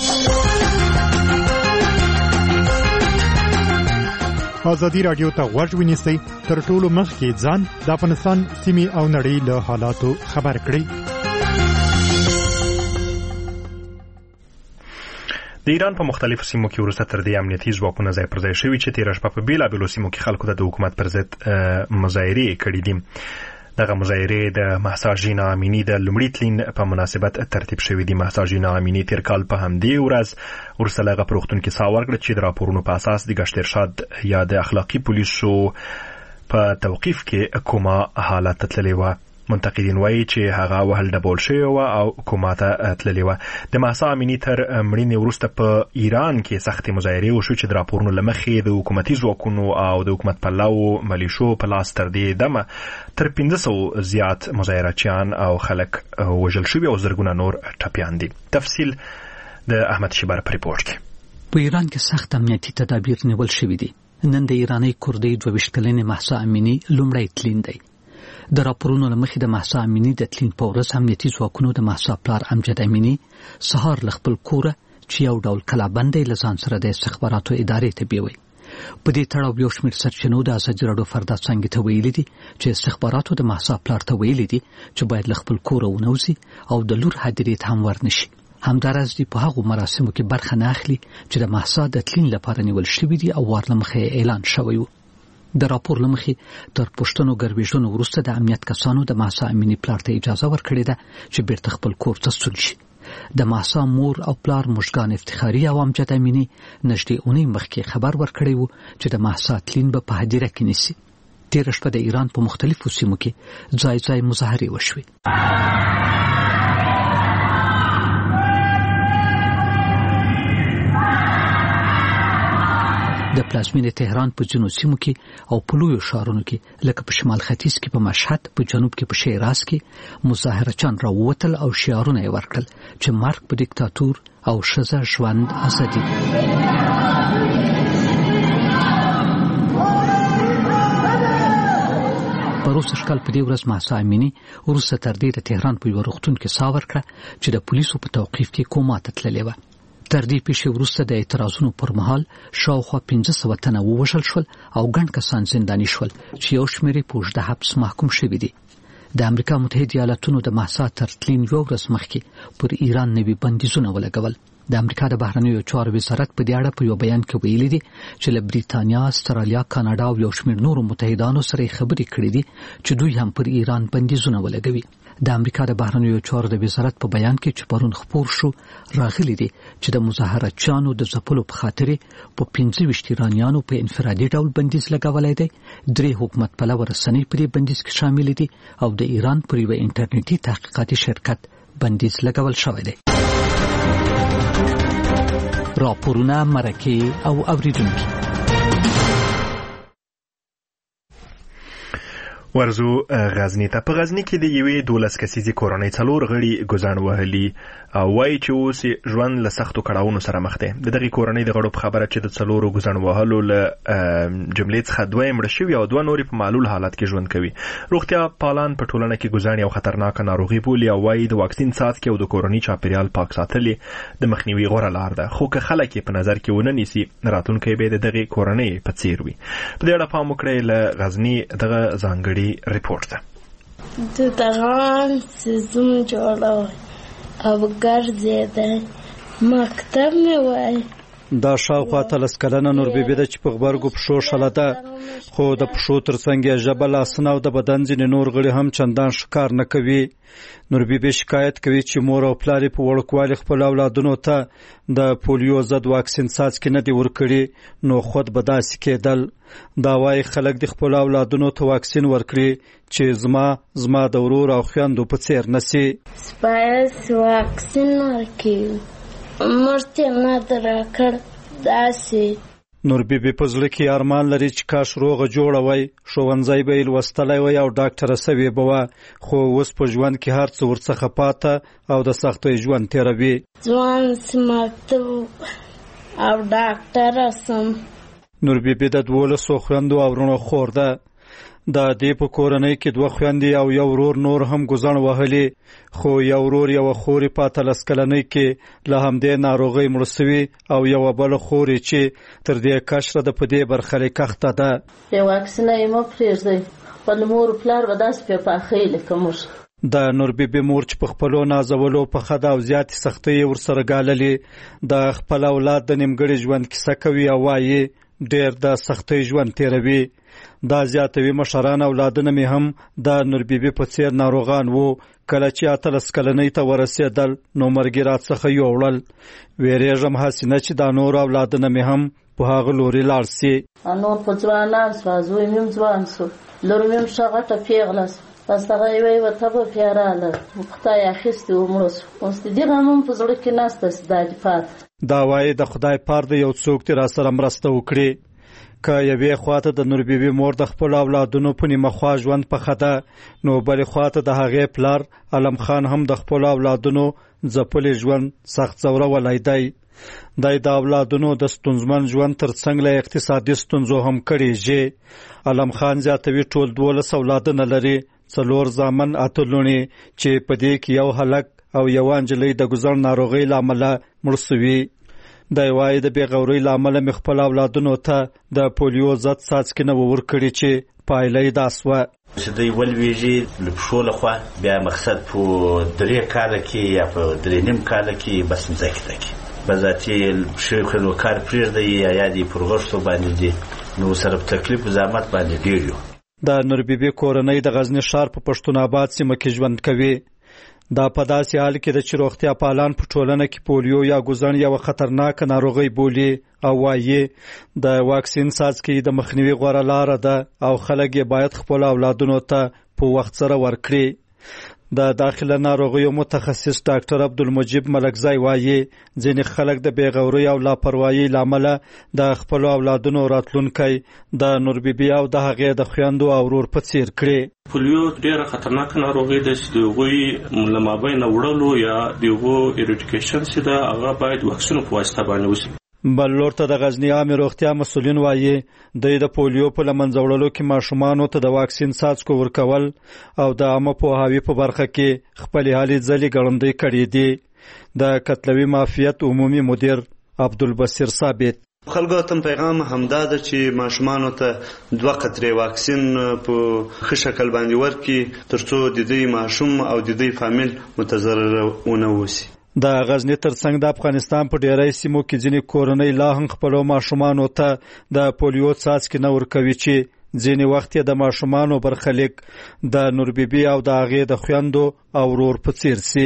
ازادي راډیو ته غوږ ونیسئ، تر ټولو مخکې ځان د افغانستان سیمې او نړۍ له حالاتو خبر کړئ. د ایران په مختلفو سیمو کې وروسته تر دې امنیتي ځواکونه ځای پر ځای شوي چې تېره شپه په بېلابېلو سیمو کې خلکو ته د حکومت پر ضد مظاهرې کړي دي. دغه مظاهرې د مهسا ژینا امینی د لومړي تلین په مناسبت ترتیب شوې دي. مهسا ژینا امینی تېر کال په همدې ورځ وروسته له هغه په روغتون کې ساه ورکړه چې د راپورونو په اساس د ګشت ارشاد یا د اخلاقي پولیسو په توقیف کې کومه حالت ته تللې وه. منتقدین وایي چې هغه وهل ډبول شوی و او کوماته تللی و. د مهسا امینی تر مړینې وروسته په ایران کې سختې مظاهرې وشو چې د راپورونو له مخې د حکومتي ځواکونو او د حکومت پلوو ملیشو په لاس تر دې دمه تر 500 زیات مظاهرچیان او خلک وژل شوي او زرګونه نور ټپیان دي. تفصیل د احمد شیبر په ریپورت کې. په ایران کې سخت امنیتي تدابیر نیول شوي دي. نن د ایراني کوردی 22 کلنې مهسا امینی لومړی تلین دی. د راپورونو له مخې د مهسا امینی د تلین په ورځ امنیتي ځواکونو د مهسا پلار امجد امینی سهار له خپل کوره چې یو ډول کلابندۍ له ځان سره د استخباراتو ادارې ته بیوي. په دې تړاو یو شمېر سرچینو د ازادي راډیو فردا څنګه ته ویلي دي چې استخباراتو د مهسا پلار ته ویلي دي چې باید له خپل کوره ونوځي او د لور هدیرې ته هم ورنشي. همداراز دی په هغو مراسمو کې برخه نه اخلي چې د مهسا د تلین لپاره نیول شوي دي او ور له مخې اعلان شوی و. د راپور له مخې تر پوښتنو ګربېژنو وروسته د امنیت کسانو د مهسا امینی پلار ته اجازه ورکړې ده چې بیرته خپل کور ته ستون شي. د مهسا مور او پلار مشګان افتخاري او امجد امینی نږدې اونۍ مخکې خبر ورکړی و چې د مهسا تلین به په هدیره کې نیسي. تېره شپه د ایران په مختلفو سیمو کې ځای ځای مظاهرې وشوې. د پلازمینې تهران په ځینو سیمو کې او په لویو ښارونو کې لکه په شمال ختیځ کې په مشهد، په جنوب کې په شیراز کې مظاهرچیان راووتل او شعارونه یې ورکړل چې مرګ په دیکتاتور او ښځه ژوند ازادي. پروسږ کال په دې ورځ مهسا امینی وروسته تر دې د تهران په یوه روغتون کې ساه ورکړه چې د پولیسو په توقیف کې کوما ته تللې وه. تر دې پیښې وروسته د اعتراضونو پر مهال شاوخوا 500 تنه ووژل شول او ګڼ کسان زنداني شول چې یو شمېر یې په اوږده حبس محکوم شوي دي. د امریکا متحده ایالاتونو د مهسا تر تلین یوه ورځ مخکې پر ایران نوي بندیزونه ولګول. د امریکا د بهرنیو چارو وزارت په دې اړه په یو بیان کې ویلي دي چې له بریتانیا، استرالیا، کاناډا او یو شمېر نورو متحدانو سره خبرې کړې دي چې دوی هم پر ایران بندیزونه ولګوي. د امریکا د بهرنیو چارو د وزارت په بیان کې چې پرون خپور شو راغلي دي چې د مظاهرچیانو د ځپلو په خاطر په 25 ایرانیانو په انفرادي ډول بندیز لګولای دی. 3 حکومت پلوه رسنۍ په دې بندیز کې شامل دي او د ایران پر یو انټرنیټي تحقیقاتي شرکت بندیز لګول شوی دی. راپورونه، مرکې او اوریدونکي. ورزو غزنی ته. په غزنی کې د یوې 12 کسیزې کورنۍ 4 غړي ګزان وهلي او وایي چې اوس ژوند له سختو کړاوونو سره مخ دی. د دغې کورنۍ د غړو په خبره چې د 4 ګزان وهلو له جملې څخه 2 مړه شوي او 2 نورې په معلول حالت کې ژوند کوي. روغتیا پالان په ټولنه کې ګزان یو خطرناکه ناروغي بولي او وایي د واکسین څاڅکي او د کورنۍ چاپیریال پاک ساتل د مخنیوي غوره لار ده. خو که خلک په نظر کې ونه نیسي راتلونکی به د دغې کورنۍ په څیر وي. په دې اړه پام وکړئ. له غزنی دغه ځانګړي ریپورت ده. د دغان سیزم جوړوي او ګرځېدی مکتب مې وای. دا شاوخوا 13 کلنه نور بیبي ده چې په غبرګو پښو شله ده، خو د پښو ترڅنګ یې ژبه، لاسونه او د بدن ځینې نور غړي هم چندان ښکار نه کوي. نور بیبي شکایت کوي چې مور او پلار په وړوکوالي خپل اولادونو ته د پولیو ضد واکسین څاڅکي نه دي ورکړي، نو خود به داسې کېدل. دا وایي خلک د خپل اولادونو ته واکسین ورکړي چې زما د ورور او خویندو په څیر نسي. سپایس واکسین ورکړي مرته نه درکړ داسې. نور بیبي په زړه کې ارمان لري چې کاش روغه جوړه وای، ښوونځی به یې لوستلی وای او ډاکټره سوې به وه، خو اوس په ژوند کې هر څه ورڅخه پاته او د سختۍ ژوند تېروي. ځوان مکتب او ډاکټره سم. نور بیبي د 12 خویندو او وروڼو خور ده. د دې په کورنۍ کې 2 خویندې او یو ورور نور هم ګزن وهلي، خو یو ورور یوه خورې په 13 کلنۍ کې له همدې ناروغۍ مړه سوي او یوه بله خورې چې تر دې کشره ده په دې برخلیک اخته ده. یو واکسینه یې مه پرېږدئ، خپل مور پلار به داسې پرې پاخئ لکه موږ. د نور بیبي مور چې په خپلو نازولو په خده او زیاتې سختۍ یې ورسره ګاللې، د خپل اولاد د نیمګړي ژوند کیسه کوي او وایي ډېر د سختۍ ژوند تېروي. دا زیاتوي مشران اولادونه مې هم د نور بیبي په څیر ناروغان وو. کله چې 13 کلنۍ ته ورسېدل نو مرګ یې راڅخه یوړل. ویرېږم هسې نه چې دا نور اولادونه مې هم په هغه لوري لاړ سي. نور په ځوانان سوه، زوی مې هم ځوان سو، لور مې هم ښه غټه پیغله سوه، پس دغه یوه تبه پیراله خدای اخیستې ومړه شو. اوس د دې غم هم په زړه کې نسته چې دا دې پاته. دا وایي د خدای پار د یو څوک دې راسره مرسته وکړي. که یوې خواته د نور بیبي مور د خپلو اولادونو په نیمه خوا ژوند پخه ده، نو بلې خواته د هغې پلار علم خان هم د خپلو اولادونو ځپلي ژوند سخت ځورولی دی. دی د اولادونو د ستونزمن ژوند ترڅنګ له اقتصادي ستونزو هم کړېږي. علم خان زیاتوي ټول 12 اولادونه لري، 4 زامن، 8 لوڼې، چې په دې کې یو هلک او یوه نجلۍ د ګزر ناروغۍ له امله مړ سوي. دی وایي د بېغورۍ له امله مې خپل اولادونو ته د پولیو ضد څاڅکي نه ورکړي چې پایله یې دا سوه چې دوی ولویږي له پښو لخوا، بیا مقصد په 3 کاله کې یا په 3.5 کاله کې بس مځکې ته کې بذاتي پښې کړو کار پرېږدي یا دې پر غوښتو باندې دي، نو سره په تکلیف و زحمت باندې ډېر یو. د نور بیبي کورنۍ د غزني ښار په پښتون آباد سیمه کې ژوند کوي. دا په داسې حال کې ده چې روغتیا پالان په ټولنه کې پولیو یا ګوزن یوه خطرناکه ناروغۍ بولي او وایي د واکسین څاڅکي د مخنیوي غوره لاره ده او خلک یې باید خپلو اولادونو ته په وخت سره ورکړي. د داخله ناروغیو متخصص ډاکټر عبدالمجید ملکزی وایي ځینې خلک د بېغورۍ او لاپروايي له امله د خپلو اولادونو راتلونکی د نور بیبي او د هغې د خویندو او ورور په څیر کړي. پولیو ډېره خطرناکه ناروغي ده چې د هغوی له مابین وړلو یا د هغو ایریډیکیشن چې ده هغه باید واکسینو په واسطه باندې وشي. بل لور ته د غزني عامې روغتیا مسؤلین وایي دوی د پولیو په له منځه وړلو کې ماشومانو ته د واکسین څاڅکو ورکول او د عامه پوهاوي په برخه کې خپلې هلې ځلې ګړندۍ کړي دي. د کتلوي معافیت عمومي مدیر عبدالبصیر ثابت خلکو ته پیغام همدا ده چې ماشومانو ته 2 قطرې واکسین په ښه شکل باندې ورکړي ترڅو د دوی ماشوم او د دوی فامیل متضرر ونه وشي. د غزني ترڅنګ د افغانستان په ډیری سیمو کې ځینې کورنۍ لا هم خپلو ماشومانو ته د پولیو څاڅکي نه ورکوي چې ځینې وخت یې د ماشومانو برخلیک د نور بیبي او د هغې د خویندو او ورور په څیر سي.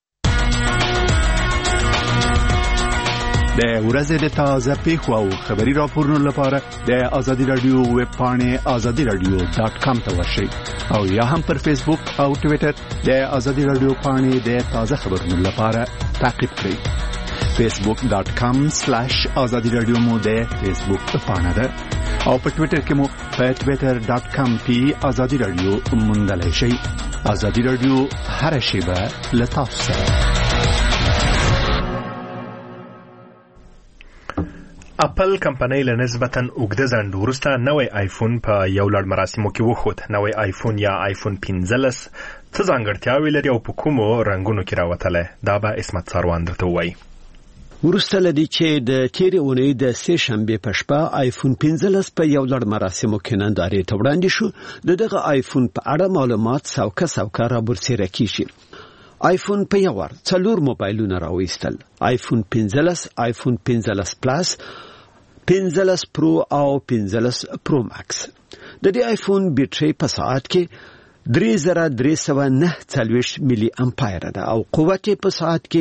د ورځې د تازه پیښو او خبري راپورونو لپاره د ازادي رادیو ویب پاڼې azadiradio.com ته ورشئ او یا هم پر فیسبوک او ټوئیټر د ازادي رادیو پاڼې د تازه خبرونو لپاره تعقیب کړئ. facebook.com/azadiradio مو د فیسبوک پاڼه ده او په ټوئیټر کې مو په twitter.com/azadiradio موندلای شئ. ازادي رادیو هر شیبه له تاسو سره. اپل کمپنۍ له نسبتاً اوږده ځنډ وروسته نوی آیفون په یو لړ مراسمو کې وښود. نوی آیفون یا آیفون 15 څه ځانګړتیاوې لري او په کومو رنګونو کې راوتلی؟ دا به عصمت ساروان درته ووایي. وروسته له دې چې د تېرې اونۍ د سې شنبې په شپه آیفون 15 په یو لړ مراسمو کې نندارې ته وړاندې شو، دغه آیفون په اړه معلومات سوکه رابرسېره کیږي. آیفون په یو ور 4 موبایلونه راوېستل: آیفون 15، آیفون 15 پلس، 15 پرو او 15 پرو ماکس. د دې آیفون بیټرۍ په ساعت کې 3349 ملي امپایر ده او قوت په ساعت کې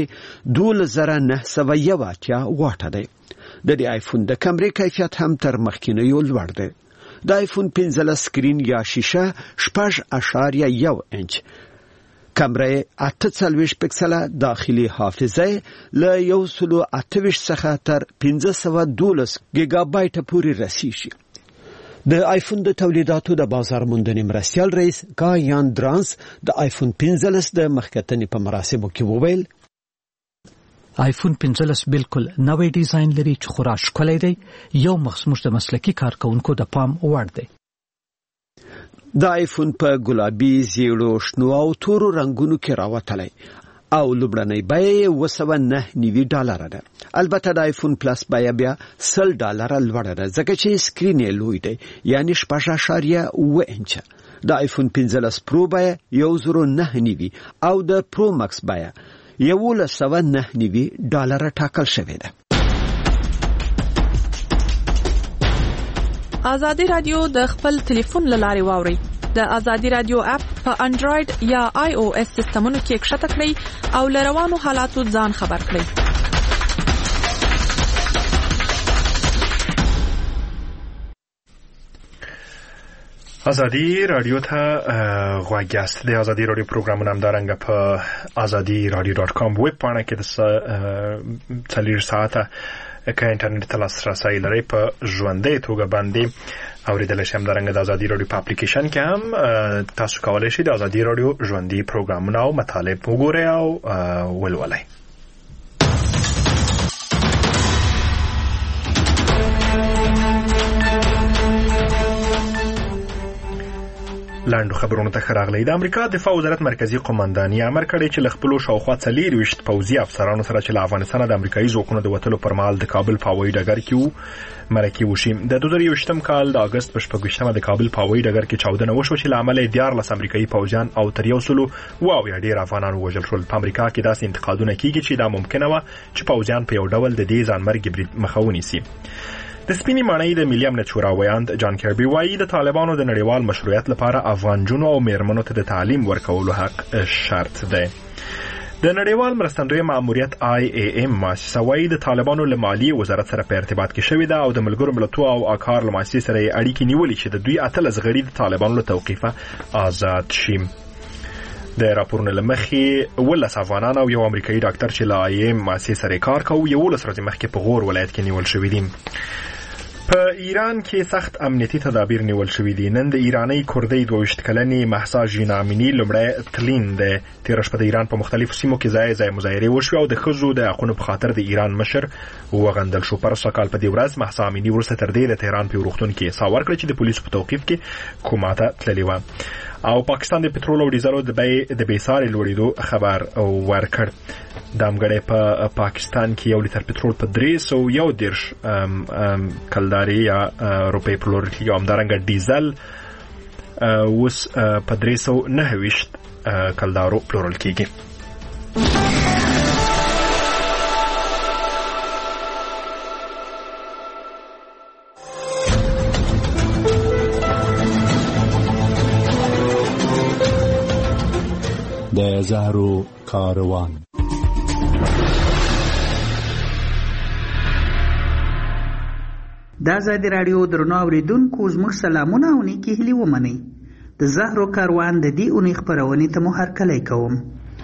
12981 واټ ده. د دې آیفون د کیمرې کیفیت هم تر مخکینیو لوړ ده. د آیفون 15 سکرین یا شیشه 6.1 انچ، کیمرې 48 پکسله، داخلي حافظه له 128 څخه تر 512 گیگا بایټ پورې رسیږي. د آیفون د تولیداتو د بازار موندنې مرستیال رئیس ګایان درانس د آیفون 15 د مخکتنې په مراسمو کې وویل: آیفون 15 بالکل نوې ډیزاین لري چې خورا ښکلی دی، یو مخصوص د مسلکي کارکونکو د پام وړ دی. د آیفون په ګلابي، زیړو، شنو او تورو رنگونو کې راوتلی او لومړنۍ بیه $109 ده. البته د آیفون پلس بیه بیا $100 لوړه ده ځکه چې سکرین یې لوی دی، یعنی 6.1 انچ. د آیفون 15 پرو بیه $109 او د پرو ماکس بیه $109 ټاکل شوې ده. آزادی رادیو د خپل ټلیفون له لارې واوري. د آزادی رادیو اپ په انډراید یا آی او اس سیستمونو کې ښکته کړئ او له روانو حالاتو ځان خبر کړئ. ازادي رادیو ته غوږ یاست. د ازادي رادیو پروګرامونه همدارنګه په azadiradio.com ویب پاڼه کې د 4 ساعته که انټرنیټ ته لاسرسی لرئ په ژوندۍ توګه باندې اوریدلی شئ. همدارنګه د ازادي رادیو په اپلیکیشن کې هم تاسو کولی شئ د ازادي رادیو ژوندي پروګرامونه او مطالب وګورئ او ولولئ. لاندو خبرونو ته راغلی. د امریکا دفاع وزارت مرکزی قومنداني امر کړی چې ل خپل شاوخوا 24 پوځي افسرانو سره چې له افغانستان د امریکایي ځواکونو د وټلو پر مهال د کابل په هوایي ډګر کې مرکې وشي. د 2020م کال د اگست په 14مه د کابل په هوایي ډګر کې چاودنه وشو چې له امله 14 امریکایي پوځیان او تر 100 ډیر افغانان وژل شول. په امریکا کې داسې انتقادونه کیږي چې دا ممکنه و چې پوځیان په یو ډول د دې ځانمرګي برید مخه ونیسي. د سپینې ماڼۍ د ملي امنیت شورا ویاند جان کربي وایي د طالبانو د نړیوال مشروعیت لپاره افغان جنو او میرمنو ته د تعلیم ورکولو حق شرط دی. د نړیوال مرستندوی ماموریت IAM مؤسسه وایي د طالبانو له مالیې وزارت سره په ارتباط کې شوې ده او د ملګرو ملتونو او اکار له مؤسسې سره اړیکې نیولې چې د دوی 18 غړي د طالبانو له توقیفه آزاد شي. د راپورونو لمخې 12 افغانان او یو امریکایي ډاکټر چې له IAM مؤسسې سره کار کوي 11 ورځې مخکې په غور ولایت کې نیول شوي دي. په ایران کې سخت امنیتي تدابیر نیول شوي دي. نن د ایرانی کردی 22 کلنې مهسا ژینامینی لومړی تلین د تیر شپه د ایران په مختلفو سیمو کې ځای مظاهرې وشوې او د ښځو د حقونو په خاطر د ایران مشر وغندل شو. پر سکال په دې ورځ مهسا امینی ورسته تر دې د تهران په روغتون کې سا ورکړه چې د پولیسو په توقیف کې کوماته تللی و. او پاکستان د پټرول او ډیزلو د بیسارې لوړېدو خبر ورکړ. دامګړی په پاکستان کې 1 لیټر پټرول په 311 کلداري یا روپۍ پلورل کېږي او همدارنګه ډیزل اوس په 329 کلدارو پلورل کېږي. د زهرو کاروان. د ازادي رادیو درنو اوریدونکو زموږ سلامونه او نیکی هیلې ومنئ. د زهرو کاروان د دې اونۍ خپرونې ته مو هرکلی کوم.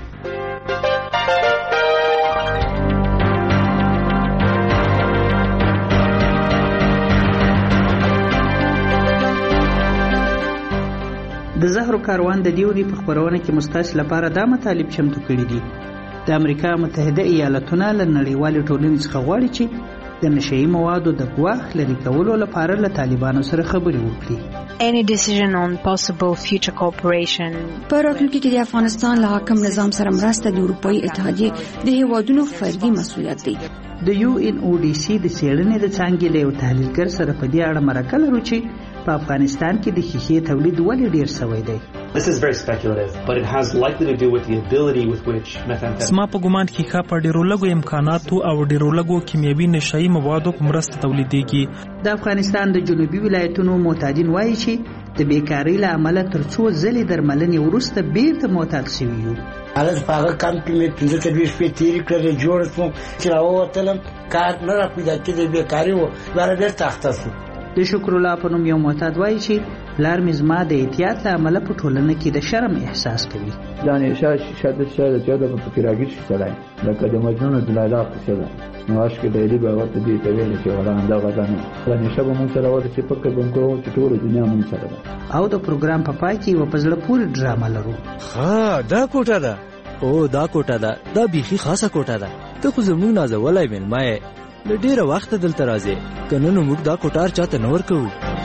د زهرو کاروان د دې اونۍ په خپرونه کې مستاسو لپاره دا مطالب چمتو کړي دي. د امریکا متحده ایالاتونه له نړیوالې ټولنې څخه غواړي چې د نشهیي موادو د ګواښ لرې کولو لپاره له طالبانو سره خبرې وکړي. Any decision on possible future cooperation. په راتلونکي کې د افغانستان له حاکم نظام سره مرسته د اروپایي اتحادیې د هیوادونو فردي مسؤلیت دی. د UNODC د څېړنې د څانګې له یو تحلیلګر سره په دې اړه مرکه لرو چې په افغانستان کې د ښیښې تولید ولې ډیر شوی دی. This is very speculative, but it has likely to do with the ability with which methamphetamine. سما په ګومان کې ښه په ډیرو لږو امکاناتو او ډیرو لږو کیمیاوي نشهیي موادو په مرسته تولیدېږي. د افغانستان د جنوبي ولایتونو معتادین وایي چې د بیکارۍ له امله تر څو ځلې درملنې وروسته بیرته معتاد شوي یو. حالت په هغه کم کې مې 15 شپې تېرې کړې جوړ شوم چې راووتلم کار نه را پیدا کېدی بیکاري و بیا بیرته اخته شو. د شکر الله په نوم یو معتاد وایي چې پلار مې زما د احتیاط له امله په ټولنه کې د شرم احساس کوي. ځان یې شاده چې د په راګیر شي سړی لکه د مجنون د لالا قصه ده. نو عاشق د دې به وخت دې ته ویل چې ولا دا غزانه ځان شبه مون سره وته چې پکې بنکو چې ټول دنیا مون سره ده. او د پروګرام په پای کې و په زړه پورې ډرامه لرو. ها دا کوټه ده. او دا کوټه ده. دا بيخي خاصه کوټه ده. ته خو زموږ نازولای مې له ډیره وخت دلته راځي. کنه نو موږ دا کوټار چاته نور کوو.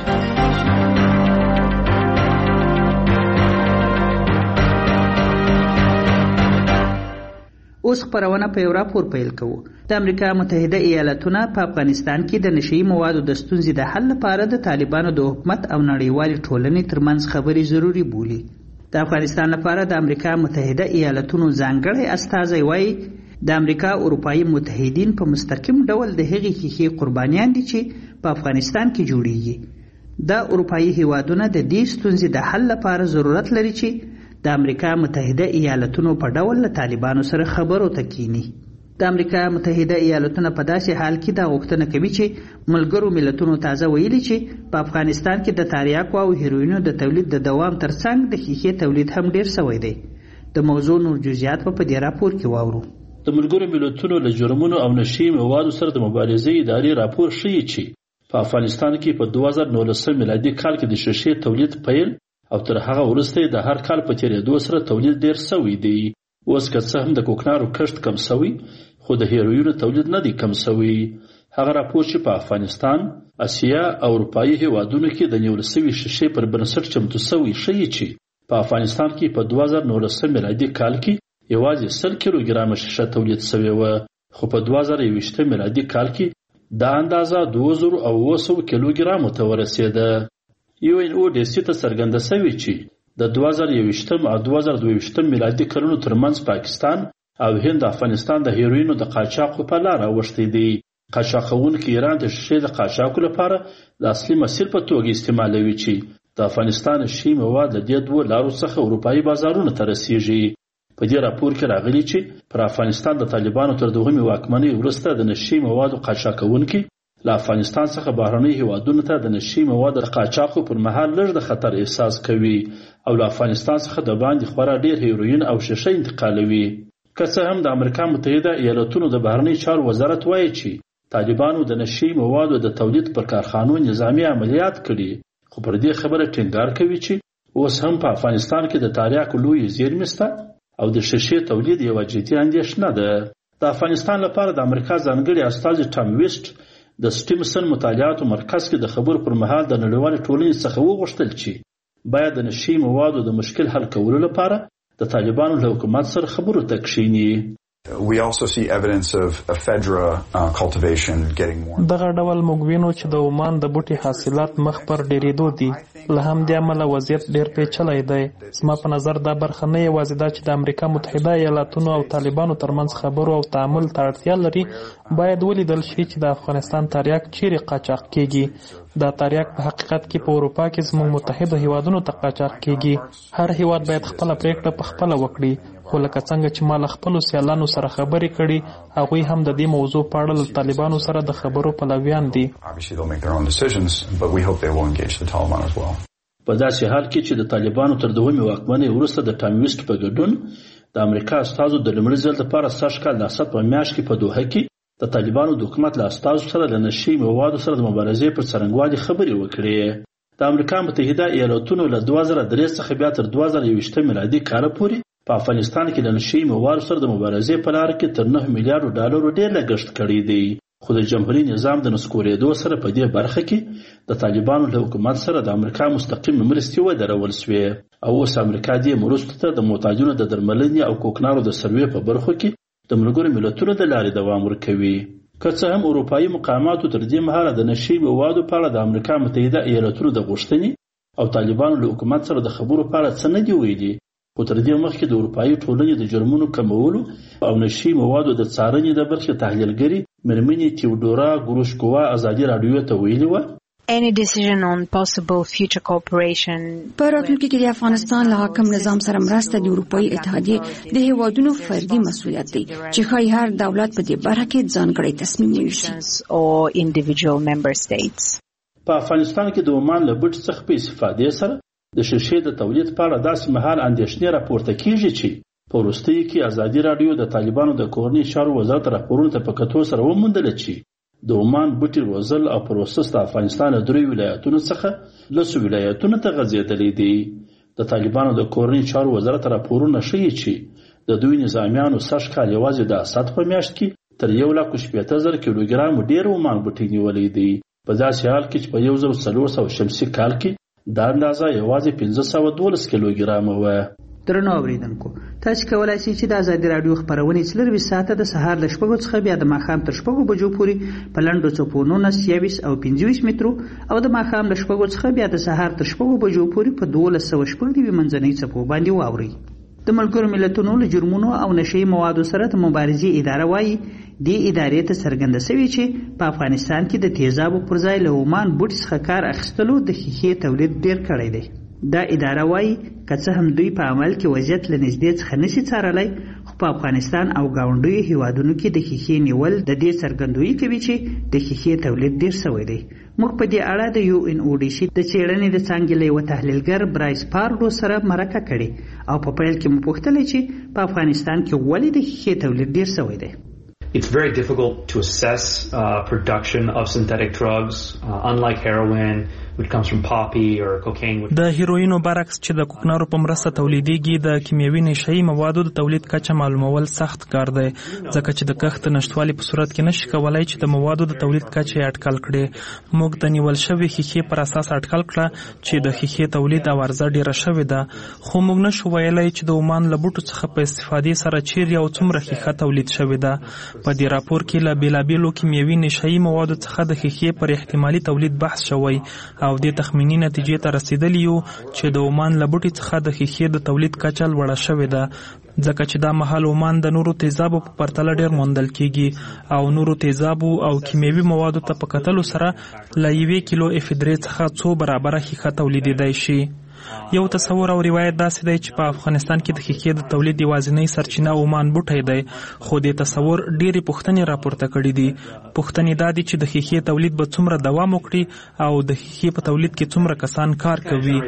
اوس خبرونه په یو راپور پیل کوو. د امریکا متحده ایالاتونه په افغانستان کې د نشهیي موادو د ستونزې د حل لپاره د طالبانو د حکومت او نړیوالې ټولنې ترمنځ خبرې ضروري بولي. د افغانستان لپاره د امریکا متحده ایالاتونو ځانګړی استازی وایي د امریکا اروپایي متحدین په مستقیم ډول د هغې ښیښې قربانیان دي چې په افغانستان کې جوړیږي. د اروپایي هیوادونه د دې ستونزې د حل لپاره ضرورت لري چې د امریکا متحده ایالاتونو په ډول له طالبانو سره خبرو ته کینی. د امریکا متحده ایالاتونه په داسې حال کې دا غوښتنه کوي چې ملګرو ملتونو تازه ویلي چې په افغانستان کې د تریاکو او هیروینو د تولید د دوام ترڅنګ د ښیښې تولید هم ډیر شوی دی. د موضوع نور جزئیات په دې راپور کې واورو. د ملګرو ملتونو له جرمونو او نشي موادو سره د مبارزې ادارې راپور ښیي چې په افغانستان کې په 2019 میلادي کال کې د شیشې تولید پیل او تر هغه وروسته د هر کال په تیریدو سره تولید ډیر شوی دی. اوس که څه هم د کوکنارو کښت کم شوی خو د هیروینو تولید نه دی کم شوی. هغه راپور چې په افغانستان، اسیا او اروپایي هیوادونو کې د نیول شوي شیشې پر بنسټ چمتو شوی ښیي چې په افغانستان کې په 2019 میلادي کال کې یوازې 100 کیلوګرامه شیشه تولید شوې وه، خو په 2021 میلادي کال کې دا اندازه 2900 کیلوګرامو ته ورسېده. UNODC ته څرګنده شوې چې د 2021 او 2022 میلادي کلونو ترمنځ پاکستان او هند افغانستان د هیروینو د قاچاق په لار اوښتي دي. قاچاقونکي ایران د شیشې د قاچاق لپاره د اصلي مسیر په توګه استعمالوي چې د افغانستان شی مواد له دې دوه لارو څخه اروپایي بازارونو ته رسیږي. په دې راپور کې راغلي چې پر افغانستان د طالبانو تر دوهمې واکمنۍ وروسته د نشي موادو قاچاقونکي له افغانستان څخه بهرنۍ هیوادونو ته د نشي موادو د قاچاقو پر مهال لږ د خطر احساس کوي او له افغانستان څخه د باندې خورا ډیر هیروین او شیشه انتقالوي. که څه هم د امریکا متحده ایالاتونو د بهرنۍ چارو وزارت وایي چې طالبانو د نشي موادو د تولید پر کارخانو نظامی عملیات کړي، خو پر دې خبره ټینګار کوي چې اوس هم په افغانستان کې د تریاکو لویې زیرمې شته او د شیشې تولید یوه جدي اندېښنه ده. د افغانستان لپاره د امریکا ځانګړي استازي ټام ویسټ د سټیمسن مطالعاتو مرکز کې د خبرو پر مهال د نړیوالې ټولنې څخه وغوښتل چې باید د نشي موادو د مشکل حل کولو لپاره د طالبانو له حکومت سره خبرو ته کښیني. We also see evidence of ephedra cultivation getting more. دغه ډول موږ وینو چې د عمان د بوټي حاصلات مخ پر ډېرېدو دي. له همدې امله وضعیت ډېر پیچلی دی. زما په نظر دا برخه نه یوازې دا چې د امریکا متحده ایالاتونو او طالبانو ترمنځ خبرو او تعامل ته اړتیا لري، باید ولیدل شي چې د افغانستان تریاک چیرې قاچاق کیږي. دا تریاک په حقیقت کې په اروپا کې زموږ متحده هیوادونو ته قاچاق کیږي. هر هیواد باید خپله پرېکړه په خپله وکړي، خو لکه څنګه چې ما له خپلو سیالانو سره خبرې کړي، هغوی هم د دې موضوع په اړه له طالبانو سره د خبرو پلویان دي. په داسې حال کې چې د طالبانو تر دوهمې واکمنۍ وروسته د ټام ویسټ په ګډون د امریکا استازو د لومړي ځل لپاره سږ کال د اسد په میاشت کې په دوحه کې د طالبانو د حکومت له استازو سره د نشي موادو سره د مبارزې پر څرنګوالي خبرې وکړې. د امریکا متحده ایالاتونو له 2003 څخه بیا تر 2021 میلادي کال پورې په افغانستان کې د نشي موادو سره د مبارزې په لار کې تر 9 میلیارډ ډالرو ډیر لګښت کړی دی. خو د جمهوریت نظام د نسکورېدو سره په دې برخه کې د طالبانو له حکومت سره د امریکا مستقیم مرستې ودرول شوې او اوس امریکا دې مرستو ته د محتاجونو د درملنې او کوکنارو د سروې په برخو کې د ملګرو ملتونو د لارې دوام ورکوي. که څه هم اروپایي مقاماتو تر دې مهاله د نشي موادو په اړه د امریکا متحده ایالاتونو د غوښتنې او طالبانو له حکومت سره د خبرو په اړه څه نه دي ویلي، خو تر دې مخکې د اروپایي ټولنې د جرمونو کمولو او نشي موادو د څارنې د برخې تحلیلګرې مېرمنې تیودورا ګروشکووا ازادي راډیو ته ویلي وه Any decision on possible future cooperation. په راتلونکي کې د افغانستان له حاکم نظام سره مرسته د اروپایي اتحادیې د هیوادونو فردي مسؤلیت دی چې ښایي هر دولت په دې برخه کې ځانګړی تصمیم ونیسي. په افغانستان کې د عمان له بوټي څخه په استفادې سره د شیشې د تولید په اړه داسې مهال اندېښنې راپورته کیږي چې په وروستیو کې ازادي راډیو د طالبانو د کورنۍ چارو وزارت راپورونو ته په کتو سره وموندله چې د عمان بوټي روزل او پروسس د افغانستان له 3 ولایتونو څخه 10 ولایتونو ته غځېدلې دي. د طالبانو د کورنۍ چارو وزارت راپورونه ښیي چې د دوی نظامیانو سږ کال یوازې د اسد په میاشت کې تر 1,80,000 کیلوګرام ډېر عمان بوټي نیولې دي. په داسې حال کې چې په 1400 شمسي کال کې دا اندازه یوازې 512 کیلوګرام وه. درنو اوریدونکو، تاسو کولای شئ چې د ازادي راډیو خبرونه 24 ساعته د سهار ل 6 څخه بیا د ماښام تر 6 بجو پورې په لنډو څپو 19 او 25 مترو او د ماښام ل 6 څخه بیا د سهار تر 6 بجو پورې په 1290 منځنۍ څپو باندې واوري. د ملګرو ملتونو له جرمونو او نشي موادو سره د مبارزې اداره وایي دې ادارې ته څرګنده شوې چې په افغانستان کې د تیزابو پر ځای له عمان بوټي څخه کار اخیستلو د ښیښې تولید ډیر کړی دی. دا اداره وایي که څه هم دوی په عمل کې وضعیت له نږدې څخه نشي څارلی، خو خو په افغانستان او گاونډیو هیوادونو کې د ښیښې نیول د دې څرګندویي کوي چې د ښیښې تولید ډیر شوی دی. موږ په دې اړه د UNODC د څېړنې د څانګې له یوه تحلیلګر برایس پارډو سره مرکه کړې او په پیل کې مو پوښتلې چې په افغانستان کې ولې د ښیښې تولید ډیر شوی دی. It's very difficult to assess production of synthetic drugs, unlike heroin, which comes from poppy or cocaine. د هیروینو برعکس چې د کوکنارو په مرسته تولیدېږي د کیمیاوي نشهیي موادو د تولید کچه معلومول سخت کار دی ځکه چې د کښت نشټوالي په صورت کې نشي کولای چې د موادو د تولید کچه اټکل کړي. موږ د نیول شوی ښیښې پر اساس اټکل کړه چې د ښیښې تولید او عرضه ډیره شوې ده خو موږ نشو ویلای چې د عمان له بوټو څخه په استفادې سره چیرې او څومره ښیښه تولید شوې ده. په دې راپور کې له بیلابیلو کیمیاوي نشهیي موادو څخه د ښیښې پر احتمالي تولید بحث شوی او د تخمینی نتیجې ته رسیدلی یو چې د عمان له بوټي څخه د ښیښې د تولید کچه لوړه شوې ده ځکه چې دا مهال عمان د نورو تیزابو په پرتله ډیر موندل کیږي او نورو تیزابو او کیمیاوي موادو ته په کتلو سره له 1 کیلو افیدرې څخه 2 برابره ښیښه تولیدېدای شي. یو تصور او روایت داسې دی چې په افغانستان کې د ښیښې د تولید یوازینۍ سرچینه عمان بوټی دی خو د تصور ډېرې پوښتنې راپورته کړي دي. پوښتنې دا دي چې د ښیښې تولید به څومره دوام وکړي او د ښیښې په تولید کې څومره کسان کار کوي.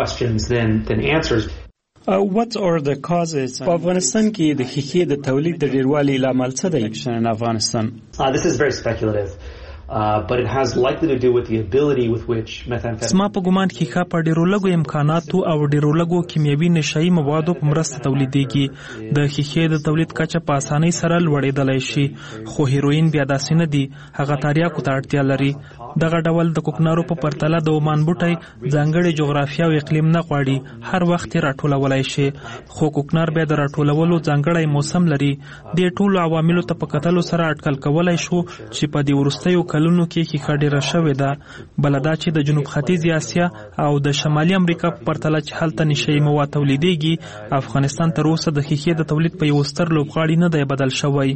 په افغانستان کې د ښیښې د تولید د ډیروالي لامل څه دی شنن افغانستان؟ This is very speculative. But it has likely to do with the ability with which methamphetamine. سما په ګومان کې ښه په ډیرو لږو امکاناتو او ډیرو لږو کیمیاوي نشهیي موادو په مرسته تولیدېږي. د ښیښې د تولید کچه په اسانۍ سره لوړېدلی شي خو هیروین بیا داسې نه دي، هغه تریاکو ته اړتیا لري. دغه ډول د کوکنارو په پرتله د عمان بوټی ځانګړې جغرافیه او اقلیم نه غواړي، هر وخت یې راټولولی شي خو کوکنار بیا د راټولولو ځانګړی موسم لري. دې ټولو عواملو ته په کتلو سره اټکل کولی شو چې په دې وروستیو کلونو کې ښیښه ډیره شوې ده. بله دا چې د جنوب ختیځې اسیا او د شمالي امریکا په پرتله چې هلته نشهیي مواد تولیدېږي افغانستان تر اوسه د ښیښې د تولید په یو ستر لوبغاړي نه دی بدل شوی.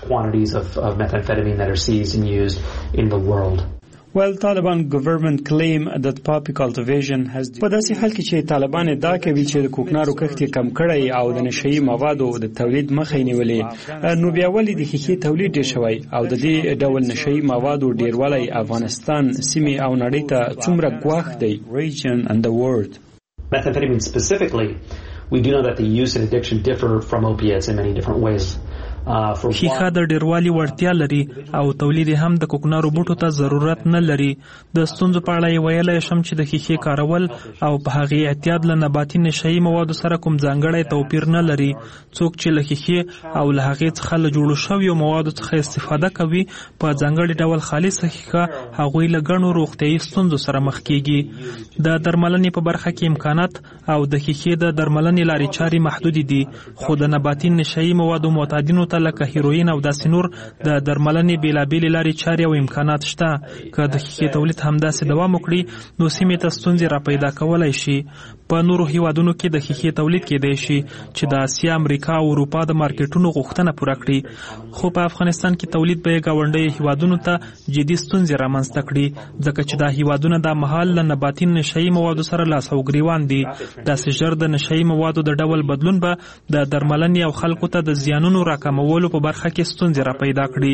Well, Taliban government claim that poppy cultivation has په داسې حال کې چې طالبان ادعا کوي چې د کوکنارو کښت کم کړی او د نشهیي موادو د تولید مخه یې نیولې، نو بیا ولې د ښیښې تولید ډېر شوی او د دې ډول نشهیي موادو ډیروالی افغانستان سیمې او نړۍ ته څومره ګواښ دی؟ region and the world. Methamphetamine specifically, we do know that the use and addiction differ from opiates in many different ways. ښیښه د ډیروالي وړتیا لري او تولید هم د کوکنارو بوټو ته ضرورت نه لري. د ستونزو په اړه یې ویلی شم چې د ښیښې کارول او په هغې اعتیاد له نباتي نشهیي موادو سره کوم ځانګړی توپیر نه لري. څوک چې له ښیښې او له هغې څخه له جوړو شویو موادو څخه استفاده کوي په ځانګړي ډول خالصه ښیښه هغوی له ګڼو روغتیایي ستونزو سره مخ کیږي. د درملنې په برخه کې امکانات او د ښیښې د درملنې لارې چارې محدودې دي خو د نباتي نشهیي موادو معتادینو لکه هیروین او داسې نور د درملنې بیلابیلې لارې چارې او امکانات شته. که د ښیښې تولید همداسې دوام وکړي نو سیمې ته ستونزې را پیدا کولی شي. په نورو هیوادونو کې د ښیښې تولید کېدای شي چې د اسیا، امریکا او اروپا د مارکیټونو غوښتنه پوره کړي خو په افغانستان کې تولید به ګاونډیو هیوادونو ته جدي ستونزې رامنځته کړي ځکه چې دا هیوادونه دا مهال له نباتي نشهیي موادو سره لاس او ګریوان دي. داسې ژر د نشهیي موادو د ډول بدلون به د درملنې او خلکو ته د زیانونو راکمولو په برخه کې ستونزې را پیدا کړي.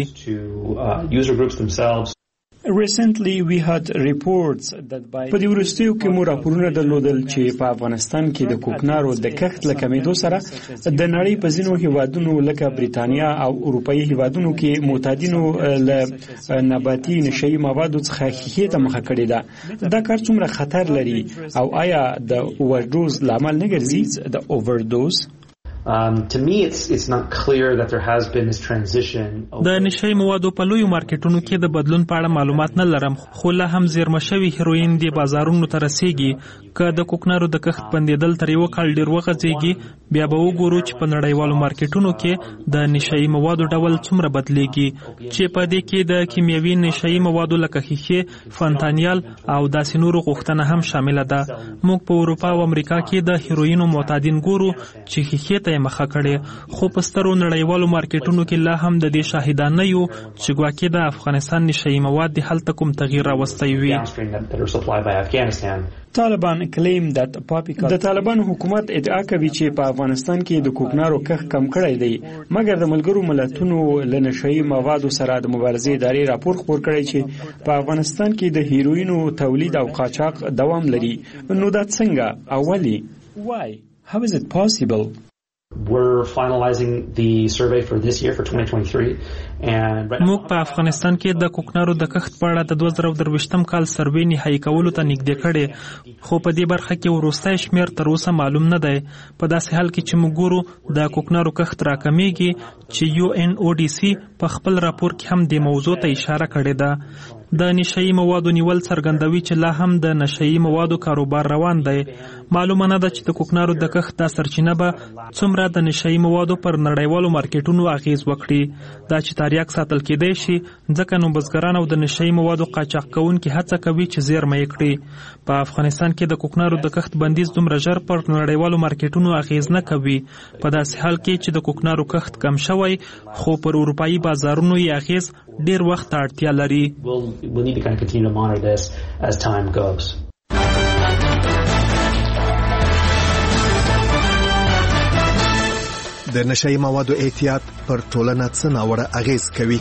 Recently we had reports that په دې وروستیو کې مو راپورونه درلودل چې په افغانستان کې د کوکنارو د کښت له کمېدو سره د نړۍ په ځینو هیوادونو لکه بریتانیا او اروپایي هیوادونو کې معتادینو له نباتي نشهیي موادو څخه ښیښې ته مخه کړې ده. دا کار څومره خطر لري او آیا د اوورډوز لامل نه ګرځي؟ د اوورډوز To me, it's not clear that there has been this transition. د نشهیي موادو په لویو مارکیټونو کې د بدلون په اړه معلومات نه لرم خو لا هم زیرمه شوي هیروین د بازارونو ته رسیږي. که د کوکنارو د کښت بندېدل تر یو کال ډیر وغځېږي بیا به وګورو چې په نړیوالو مارکیټونو کې د نشهیي موادو ډول څومره بدلیږي چې په دې کې د کیمیاوي نشهیي موادو لکه ښیښې، فنتانیل او داسې نورو غوښتنه هم شامله ده. موږ په اروپا او امریکا کې د هیروینو معتادین ګورو چې ښیښې ته مخه کړي خو په سترو نړیوالو مارکیټونو کې لا هم د دې شاهدان نه یو چې ګواکې د افغانستان نشهیي مواد هلته کوم تغییر راوستی وي. طالبان claim that د طالبان حکومت ادعا کوي چې په افغانستان کې د کوکنارو کښت کم کړی دی، مګر د ملګرو ملتونو له نشهیي موادو سره د مبارزې ادارې راپور خپور کړی چې په افغانستان کې د هیروینو تولید او قاچاق دوام لري. نو دا څنګه او ولې؟ Why? How is it possible? We're finalizing the survey for this year for 2023 and موږ په افغانستان کې د کوکنارو د کښت په اړه د 2023م کال سروې نهایی کولو ته نږدې کړي، خو په دې برخه کې وروستی شمیر تر اوسه معلوم نه دی. په داسې حال کې چې موږ ګورو د کوکنارو کښت راکمیږي چې UNODC په خپل راپور کې هم د موضوع ته اشاره کړې ده. د نشهیي موادو نیول څرګندوي چې لا هم د نشهیي موادو کاروبار روان دی. معلومه نه ده چې د کوکنارو د کښت دا سرچینه به څومره د نشهیي موادو پر نړیوالو مارکیټونو اغیز وکړي. دا چې تاریخ ساتل کېدای شي ځکه نو بزګران او د نشهیي موادو قاچاق کوونکي هڅه کوي چې زیرمه یې کړي. په افغانستان کې د کوکنارو د کښت بندیز دومره ژر پر نړیوالو مارکیټونو اغیز نه کوي، په داسې حال کې چې د کوکنارو کښت کم شوی خو پر اروپایي بازارونو یې اغیز ډیر وخت اړتیا لري. We'll need to kind of continue to monitor this as time goes. د نشهیي موادو احتیاط پر ټولنه څه ناوړه اغیز کوي؟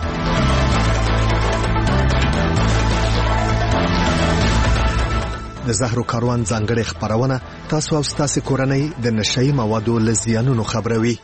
د زهرو کاروان ځانګړې خبرونه تاسو او ستاسو کورنۍ د نشهیي موادو له زیانونو خبروي.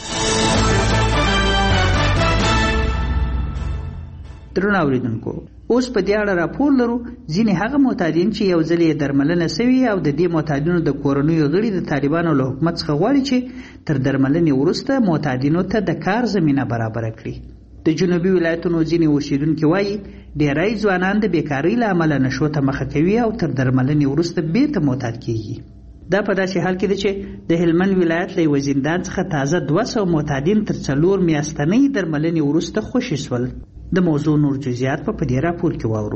درنو اوریدونکو، اوس په دې اړه راپور لرو. ځینې هغه معتادین چې یو ځل یې درملنه سوي او د دې معتادینو د کورنیو غړي د طالبانو له حکومت څخه غواړي چې تر درملنې وروسته معتادینو ته د کار زمینه برابره کړي. د جنوبي ولایتونو ځینې اوسیدونکي وایي ډېری ځوانان د بیکارۍ له امله نشو ته مخه کوي او تر درملنې وروسته بیرته معتاد کیږي. دا په داسې حال کې ده چې د هلمند ولایت له یوه زندان څخه تازه 200 معتادین تر 4 میاشتنۍ درملنې وروسته خوشي شول. د موضوع نور جزئیات په دې راپور کې واورو.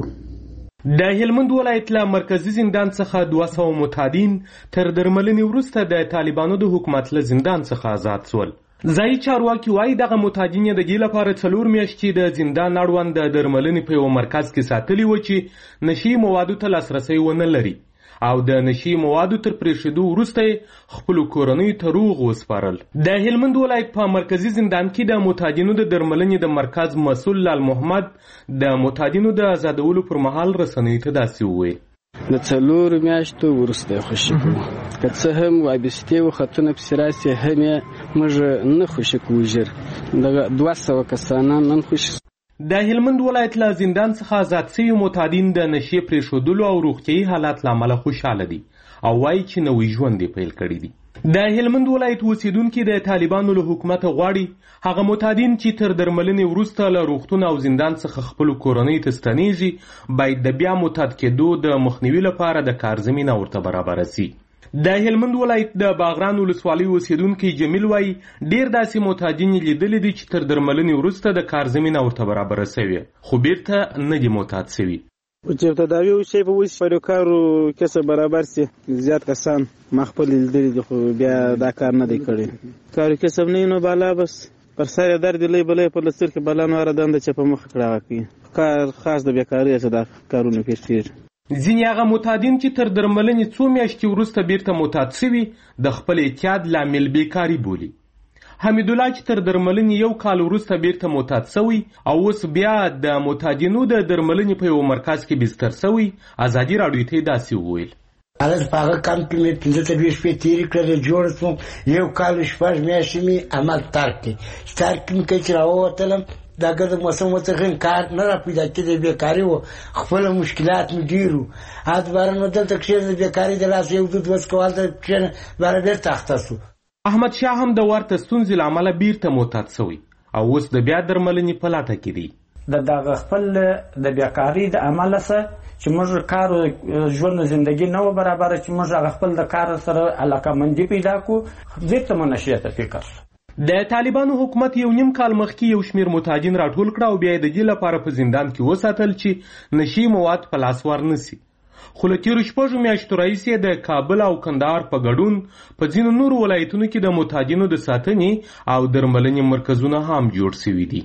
د هلمند ولایت له مرکزی زندان څخه 200 معتادین تر درملنې وروسته د طالبانو د حکومت له زندان څخه آزاد شول. ځایي چارواکي وایي دغه معتادین د دې لپاره 4 میاشتې د زندان اړوند د درملنې په یو مرکز کې ساتلي و چې نشي موادو ته لاسرسی ونه لري او د نشي موادو تر پریښودو وروسته خپل کورنۍ ته روغ وسپارل. د هلمند ولایت په مرکزی زندان کې د معتادینو د درملنې د مرکز مسؤل لال محمد د معتادینو د آزادولو پر مهال رسنیو ته داسې وویل: د 4 میاشتو وروسته خوشي کوو، که څه هم وابستې و خطونه پسې راسي هم یې موږ نه خوشي کوو ژر. دغه 200 کسانان نن خوشي. د هلمند ولایت له زندان څخه آزاد شوي معتادین د نشې پرېښودلو او روغتیایي حالات له امله خوشحاله دي او وایي چې نوی ژوند یې پیل کړی دی. د هلمند ولایت اوسیدونکي د طالبانو له حکومته غواړي هغه معتادین چې تر درملنې وروسته له روغتون او زندان څخه خپلو کورنۍ ته ستنیږي باید د بیا معتاد کېدو د مخنیوي لپاره د کار زمینه ورته برابره سي. د هلمند ولایت د باغران ولسوالۍ اوسیدونکي جمیل وایي ډیر داسې معتادین لیدلي دي چې تر درملنې وروسته د کار زمینه ورته برابره سوې خو بیرته نه دي معتاد سوي. چې تداوی وشي په وس پر کارو کسب برابر سي زیات کسان مخبل لیدلي دي خو بیا دا کار نه دی کړی. کار کسب نه نو بالا بس پر سر درد لې بلې په لستر کې بالا نو دند چې په مخ کړه کوي. کار خاص د بیکاری څخه دا کارونه پیښیږي. ځینې هغه معتادین چې تر درملنې 2 میاشتې وروسته بیرته معتاد شوي د خپل اعتیاد لامل بیکاري بولي. حمید الله چې تر درملنې 1 کال وروسته بیرته معتاد شوی او اوس بیا د معتادینو د درملنې په یو مرکز کې بستر شوی ازادي راډیو ته داسې وویل: هغه په هغه کم کې مې 15 شپې تېرې کړې، جوړ شوم. 1 کال 6 میاشتې مې عمل ترک کړ. ترک مې کړ چې راووتلم دا ګرد موسم وڅخه کار نه را پیدا کېدی، بیکاري و. خپل مشکلات مې ډېر وو. ادبارن نو دلته کښېنه بیکاري د لاس یو دود وڅکول ته کښېنه باره بیرته اخته شو. احمد شاه هم د ورته ستونزې له امله بیرته معتاد شوی او اوس د بیا درملنې په لټه کې دی. د دغه خپل د بیکاري د امله څخه چې موږ کار ژوند زندگی نه و برابر چې موږ هغه خپل د کار سره علاقمندي پیدا کو بیرته مو نشي ته فکر. د طالبانو حکومت 1.5 کال مخکې یو شمیر معتادین راټول کړه او بیا د دې لپاره په زندان کې وساتل چې نشي مواد په لاس ورنسي. خو له تېرو 6 میاشتو راهیسې د کابل او کندهار په ګډون په ځینو نورو ولایتونو کې د معتادینو د ساتنې او درملنې مرکزونه هم جوړ شوي دي.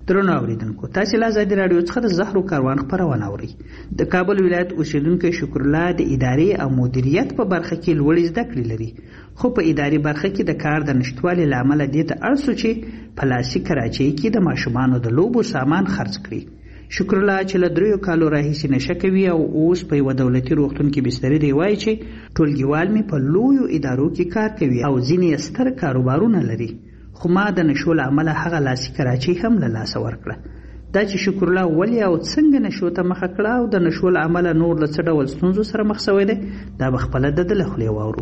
درنو اوریدونکو تاسو له آزادي رادیو څخه د زهرو کاروان خبرونه اورئ. د کابل ولایت اوسیدونکو شکر الله د ادارې او مدیریت په برخه کې لوړ زده کړې لري، خو په اداري برخه کې د کار د نشټوالي لامل دې ته اړ شو چې په لاسي کراچۍ کې د ماشومانو د لوبو سامان خرڅ کړي. شکر الله چې له 3 کالو راهیسې نشه کوي او اوس په یو دولتي روغتون کې بستر دی، وایي چې ټولګیوال می په لویو ادارو کې کار کوي او ځینې ستر کاروبارونه لري، خو ما د نشو له امله هغه لاسي کراچۍ هم له لاسه ورکړه. دا چې شکر الله ولې او څنګه نشو ته مخه کړه او د نشو له امله نور له څه ډول ستونزو سره مخ شوی دی، دا به خپله د ده له خولې واورو.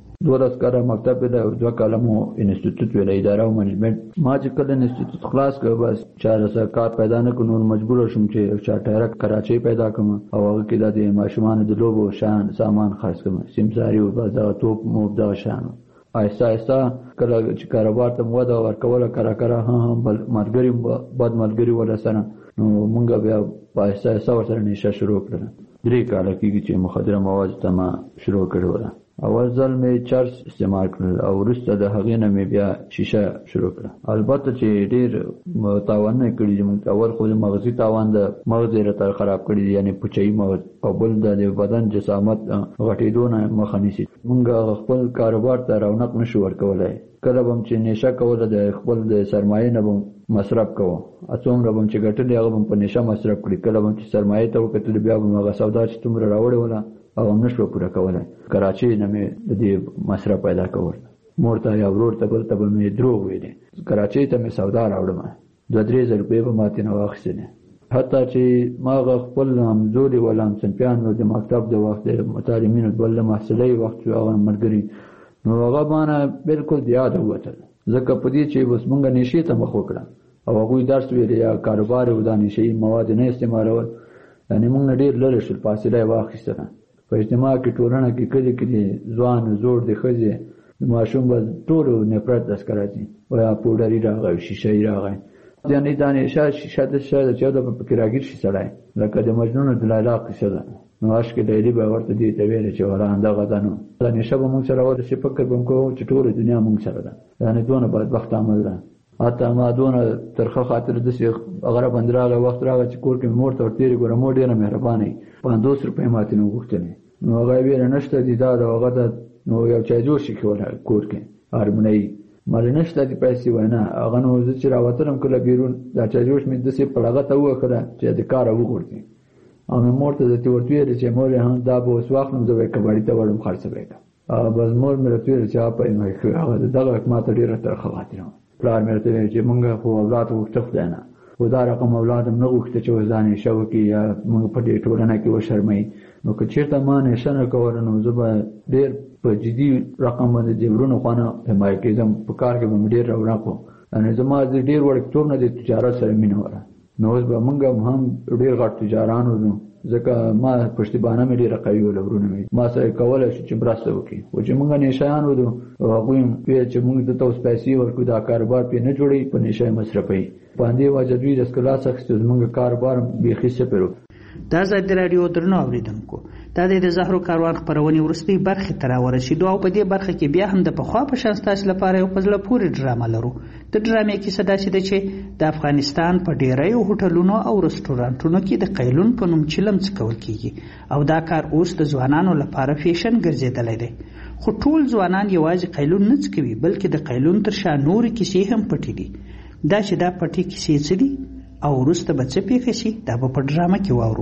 12 کاله مکتب دی او 2 کاله مو انسټیټیوټ ویل اداره او منیجمنت. ما چې کله انسټیټیوټ خلاص کړ بس چاره سره کار پیدا نه کړ، نور مجبور شوم چې چارټر کراچۍ پیدا کړم او هغه کې د ماشومان د لوبو شان سامان خرڅ کړم، سیمساری او بازار توپ مو د شان. آهسته آهسته کله چې کاروبار ته وده ورکوله کرا بل ملګري بد ملګري ولا سره نو مونږ بیا په آهسته آهسته ورسره نشه شروع کړل. 3 کاله کېږي چې مخدره مواد ته ما شروع کړل. اول ځل مې چرس استعمال کړل او وروسته د هغې نه مې بیا شیشه شروع کړه. البته چې ډېر تاوان نه کړي، زموږ اول خو مغزي تاوان د مغز یې راته خراب کړي دي، یعنې پوچهیي مغز، او بل د بدن جسامت غټېدو نه مخه نیسي. موږ خپل کاروبار ته رونق نشو ورکولی. کله به هم چې نشه کوله د خپل د سرمایې نه به مصرف کوو، څومره به هم چې ګټلې هغه به هم په نشه مصرف کړي. کله به هم چې سرمایې ته وکتل بیا به هم هغه سودا چې څومره راوړې وله او هم نشو پوره کولی. کراچۍ نه مې د دې مصرف پیدا کول، مور ته یا ورور ته بل ته به مې دروغ ویلې. کراچۍ ته مې سودا راوړم، 2-3 روپۍ به ماتې نه واخیستلې. حتی چې ما خپل همزولي ولا همصنفیانو د مکتب د وخت د متعلمینو بل د محصلۍ وخت چې هغه ملګري نو هغه باندې بالکل د یاده ووتل، ځکه په دې چې اوس مونږ نشې ته مخ وکړه او هغوی درس ویل یا کاروبار او دا نشهیي مواد نه استعمالول، یعنې مونږ نه ډېر لرې شول، فاصله یې واخیستله. په اجتماع کې ټولنه کې کلي کې ځوان زوړ د ښځې ماشوم به ټولو نفرت داسې راځي، ویا پوډري راغی شیشهیي راغی، یعنې دا نشه شیشه د چې یو دفعه پکې راګیر شي سړی، لکه د مجنون د لیلا قصه ده. نو عشق لیلي به ورته دې ته ویلې چې ولا همدغه ده. نو دا نشه به مونږ سره ورسې فکر به م کوو چې ټوله دنیا مونږ سره ده، یعنې دونه بدبخت عمل ده. حتی ما دونه ترخه خاطر داسې هغه بند راغی وخت راغی چې کور کې مې مور ته ورتېرې ګوره مور ډېره مهربانه وي، 50 روپۍ ماتې نه وغوښتلې. نو هغه یې ویله نشته دي دا د هغه ده، نو یو چایجوش یې کوله کور کې هرمونی مالې نشته دي پیسې وایي نه. هغه نو زه چې راوتلم کله بیرون دا چایجوش مې داسې په هغه ته ووښله چې د کاره وغورځي. او مې مور ته درته ورته ویلې چې مور هم دا به اوس واخلم زه به یې کباړي ته وړم خرڅه به یې کړم. بس مور مې راته ویلې چې هغه هغه دغه ما ته ډېره ترخه خاطره وه. پلار مې راته ویل چې مونږ خو اولاد غوښته خدای نه، خو دا رقم اولاد هم نه غوښته چې اوس دا نشه وکړي یا مونږ په دې ټولنه کې وشرموي. نو که چېرته ما نشه نه کوله نو زه به ډېر په جدي رقم باندې د ورونو خوا نه حمایه کېدم، په کار کې به مې ډېر رونق و. یعنې زما ډېر وړکتوب نه د تجارت سره مینه وه. نو اوس به مونږ هم ډېر غټ تجاران وو، ځکه ما پشتیبانه مې ډېره قوي وه، ورونه مې ما سره کولی شو چې مرسته وکړي. خو چې مونږ نشهیان وو او هغوی ویل چې مونږ دته اوس پیسې ورکړو دا کاروبار پرې نه جوړوي، په نشه یې مصرفوي. په همدې وجه دوی د کلاس اخیستو زموږ کاروبار بیخي صفر و. دا آزادي راډیو درنو اوریدونکو، دا د زهرو کاروان خپرونې وروستۍ برخې ته راورسېدو او په دې برخه کې بیا هم د پخوا په شان ستاسو لپاره یو په زړه پورې ډرامه لرو. د ډرامې کیسه داسې ده چې د افغانستان په ډېریو هوټلونو او رستورانټونو کې د قیلون په نوم چلم څکول کیږي او دا کار اوس د ځوانانو لپاره فیشن ګرځېدلی دی. خو ټول ځوانان یوازې قیلون نه څکوي، بلکې د قیلون تر شا نورې کیسې هم پټې دي. دا چې دا پټې کیسې څه دي او وروسته به څه پېښه شي دا به په ډرامه کې واورو.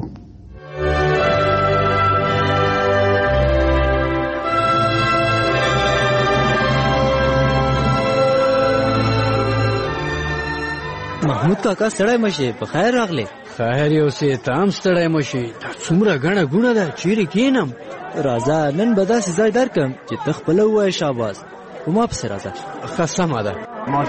محمود کاکا ستړی مشي، په خیر راغلی. خیر یو سې تام ستړی مشي، دا څومره ګڼه ګوڼه ده، چیرې کینم؟ راځه نن به داسې ځای درکړم چې ته خپله ووایې شاباس، خو ما پسې راځه. ښه سمه ده.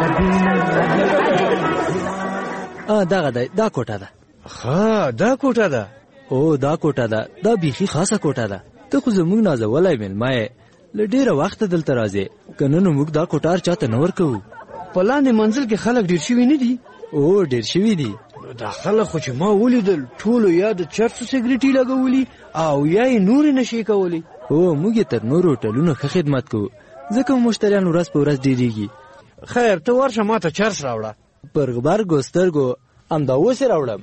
دغه دی، دا کوټه ده. ښه دا کوټه ده؟ او دا کوټه ده، دا بیخي خاصه کوټه ده. ته خو زموږ نازولی مېلمه یې، له ډېره وخته دلته راځې، که نه نو موږ دا کوټار چاته نه ورکوو. په لاندې منزل کې خلک ډېر شوي نه دي؟ او ډېر شوي دي. دا خلک خو چې ما ولیدل ټولو یا د چرسو سګرټي لګولي او یا یې نورې نشې کولی. او موږ یې تر نورو هوټلونو ښه خدمت کوو، ځکه مشتریان ورځ په ورځ ډېرېږي. خیر ته ورشه ما ته چرس راوړه. پر غبرګو سترګو همدا اوس یې راوړم.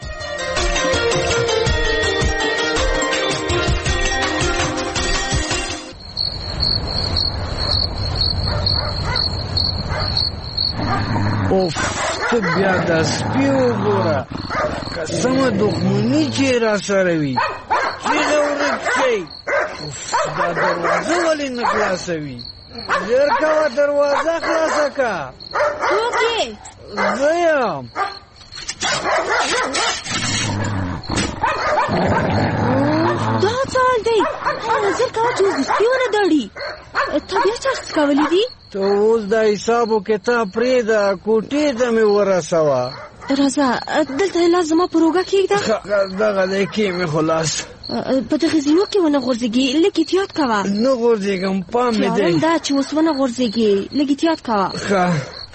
اوف ته بیا د سپي وګوره قسمه دښمني چې را سره وي چیغه ورک شئ. دا دروازه ولې نه خلاصوي؟ ژر کوه دروازه خلاصه که. څوک یې؟ زه یم. دا څه حال دی؟ ژر کوه چې اوس د سپي ونه دړي. تا بیا چا څکولی دي؟ ته اوس دا حساب و کتاب پرېږده کوټې ته مې ورسوه. راځه دلته لاس زما په روږه کېږده. دغه دی کې مې خو لاس په دغه زینو کې ونه غورځېږي. لږ احتیاط کوه. نه غورځېږم پام مې دی. خیال دا چې اوس ونه غورځېږي. لږ احتیاط کوه. ښه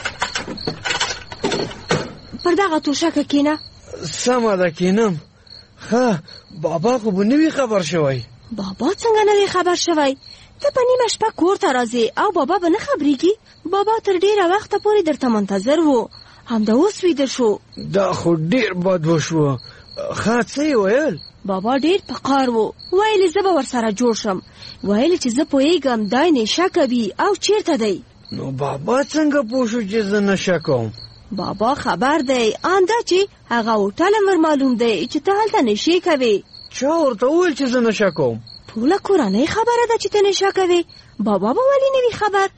پر دغه توشکه کښېنه. سمه ده کښېنم. ښه بابا خو به نه وي خبر شوی. بابا څنګه نه دی خبر شوی؟ ته په نیمه شپه کور ته راځې او بابا به نه خبرېږي؟ بابا تر ډېره وخته پورې درته منتظر و. همدا اوس ویده شو. دا خو ډېر بد وشوه. ښه څه یې ویل؟ بابا ډېر په قار و. ویل زه به ورسره جوړ شم. ویل چې زه پوهېږم دی نشه کوي او چېرته دی. نو بابا څنګه پوه شو چې زه نشه کوم؟ بابا خبر دی ان دا چې هغه هوټل هم ورمعلوم دی چې ته هلته نشې کوې. چا ورته وویل چې زه نشه کوم؟ ټوله کورنۍ خبره ده چې ته نشه کوې. بابا به ولې نه وي خبر؟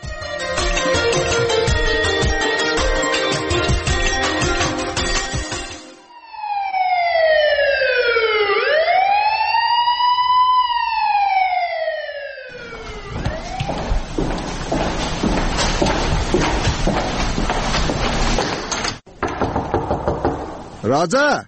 راځه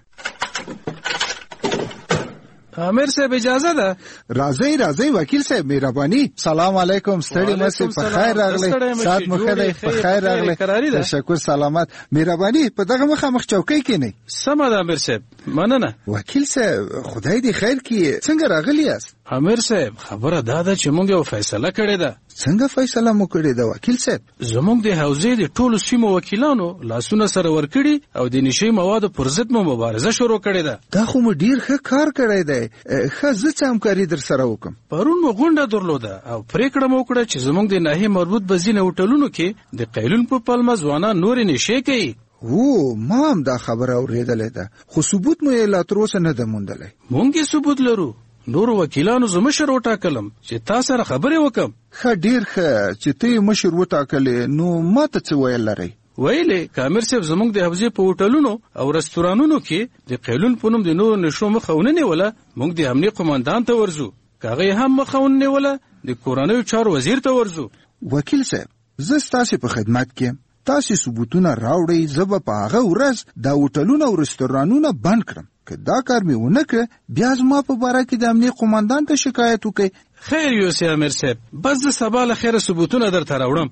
امیر صاحب اجازه ده؟ راځئ وکیل صاحب مهرباني. سلام علیکم. ستړي مشه په خیر راغلی. سات مو ښه دی؟ په خیر راغلی. تشکر سلامت. مهرباني په دغه مخامخ چوکۍ کښېنئ. سمه ده امیر صاحب مننه. وکیل صاحب خدای دې خیر کړي. څنګه راغلی یاست؟ امیر صاحب خبره دا ده چې موږ یو فیصله کړې ده. څنګه فیصله مو کړې ده وکیل صاحب؟ زموږ د حوزې د ټولو سیمو وکیلانو لاسونه سره ورکړي او د نشي موادو پر ضد مو مبارزه شروع کړې ده. دا خو مو ډیر ښه کار کړی دی. ښه زه څه همکاري در سره وکړم؟ پرون مو غونډه درلوده او پریکړه مو وکړه چې زموږ د ناحیې مربوط په ځینې هوټلونو کې د قیلون په پلمه ځوانان نورې نشې کوي. ما هم دا خبره اورېدلې ده خو ثبوت مو یې لا تر اوسه نه ده موندلی. موږ یې ثبوت لرو. نورو وکیلانو زه مشر وټاکلم چې تا سره خبرې وکم. ښه ډېر ښه چې ته یې مشر وټاکلې. نو ما ته څه ویل لرئ؟ ویلې کامر صاحب زموږ د حوزې په هوټلونو او رستورانونو کې د قیلون په نوم د نورو نشو مخه ونه نیوله. موږ د امنیه قماندان ته ورځو. که هغه هم مخه ونه نیوله د کورنیو چارو وزیر ته ورځو. وکیل صاحب زه ستاسې په خدمت کې یم. تاسې ثبوتونه راوړئ. زه به په هغه ورځ دا هوټلونه او رستورانونه بند کړم. که دا کار مې ونه کړ بیا زما په باره کې د امنیه قماندان ته شکایت وکړئ. خیر یوسف امیر صاحب بس د سبا له خیره ثبوتونه درته راوړم.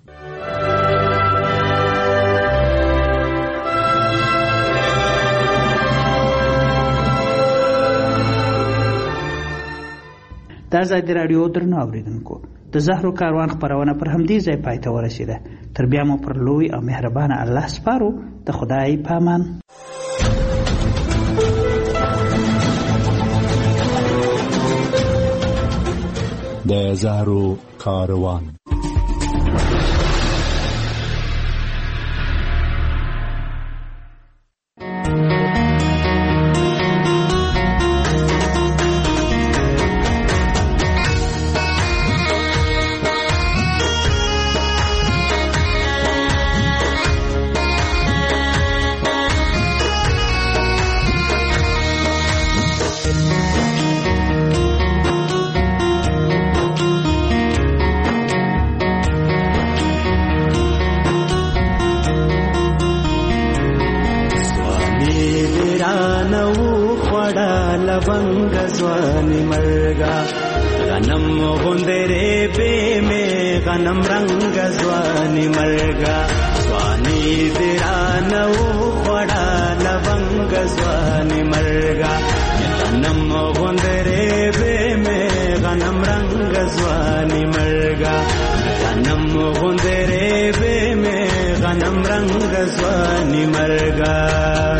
د ازادي راډیو درنو اوریدونکو د زهرو کاروان خپرونه پر همدې ځای پای ته ورسیده. تر بیا مو پر لوی او مهربانه الله سپارو. د خدای پامان. د زهرو کاروان. غنم رنگ زوانی مرگا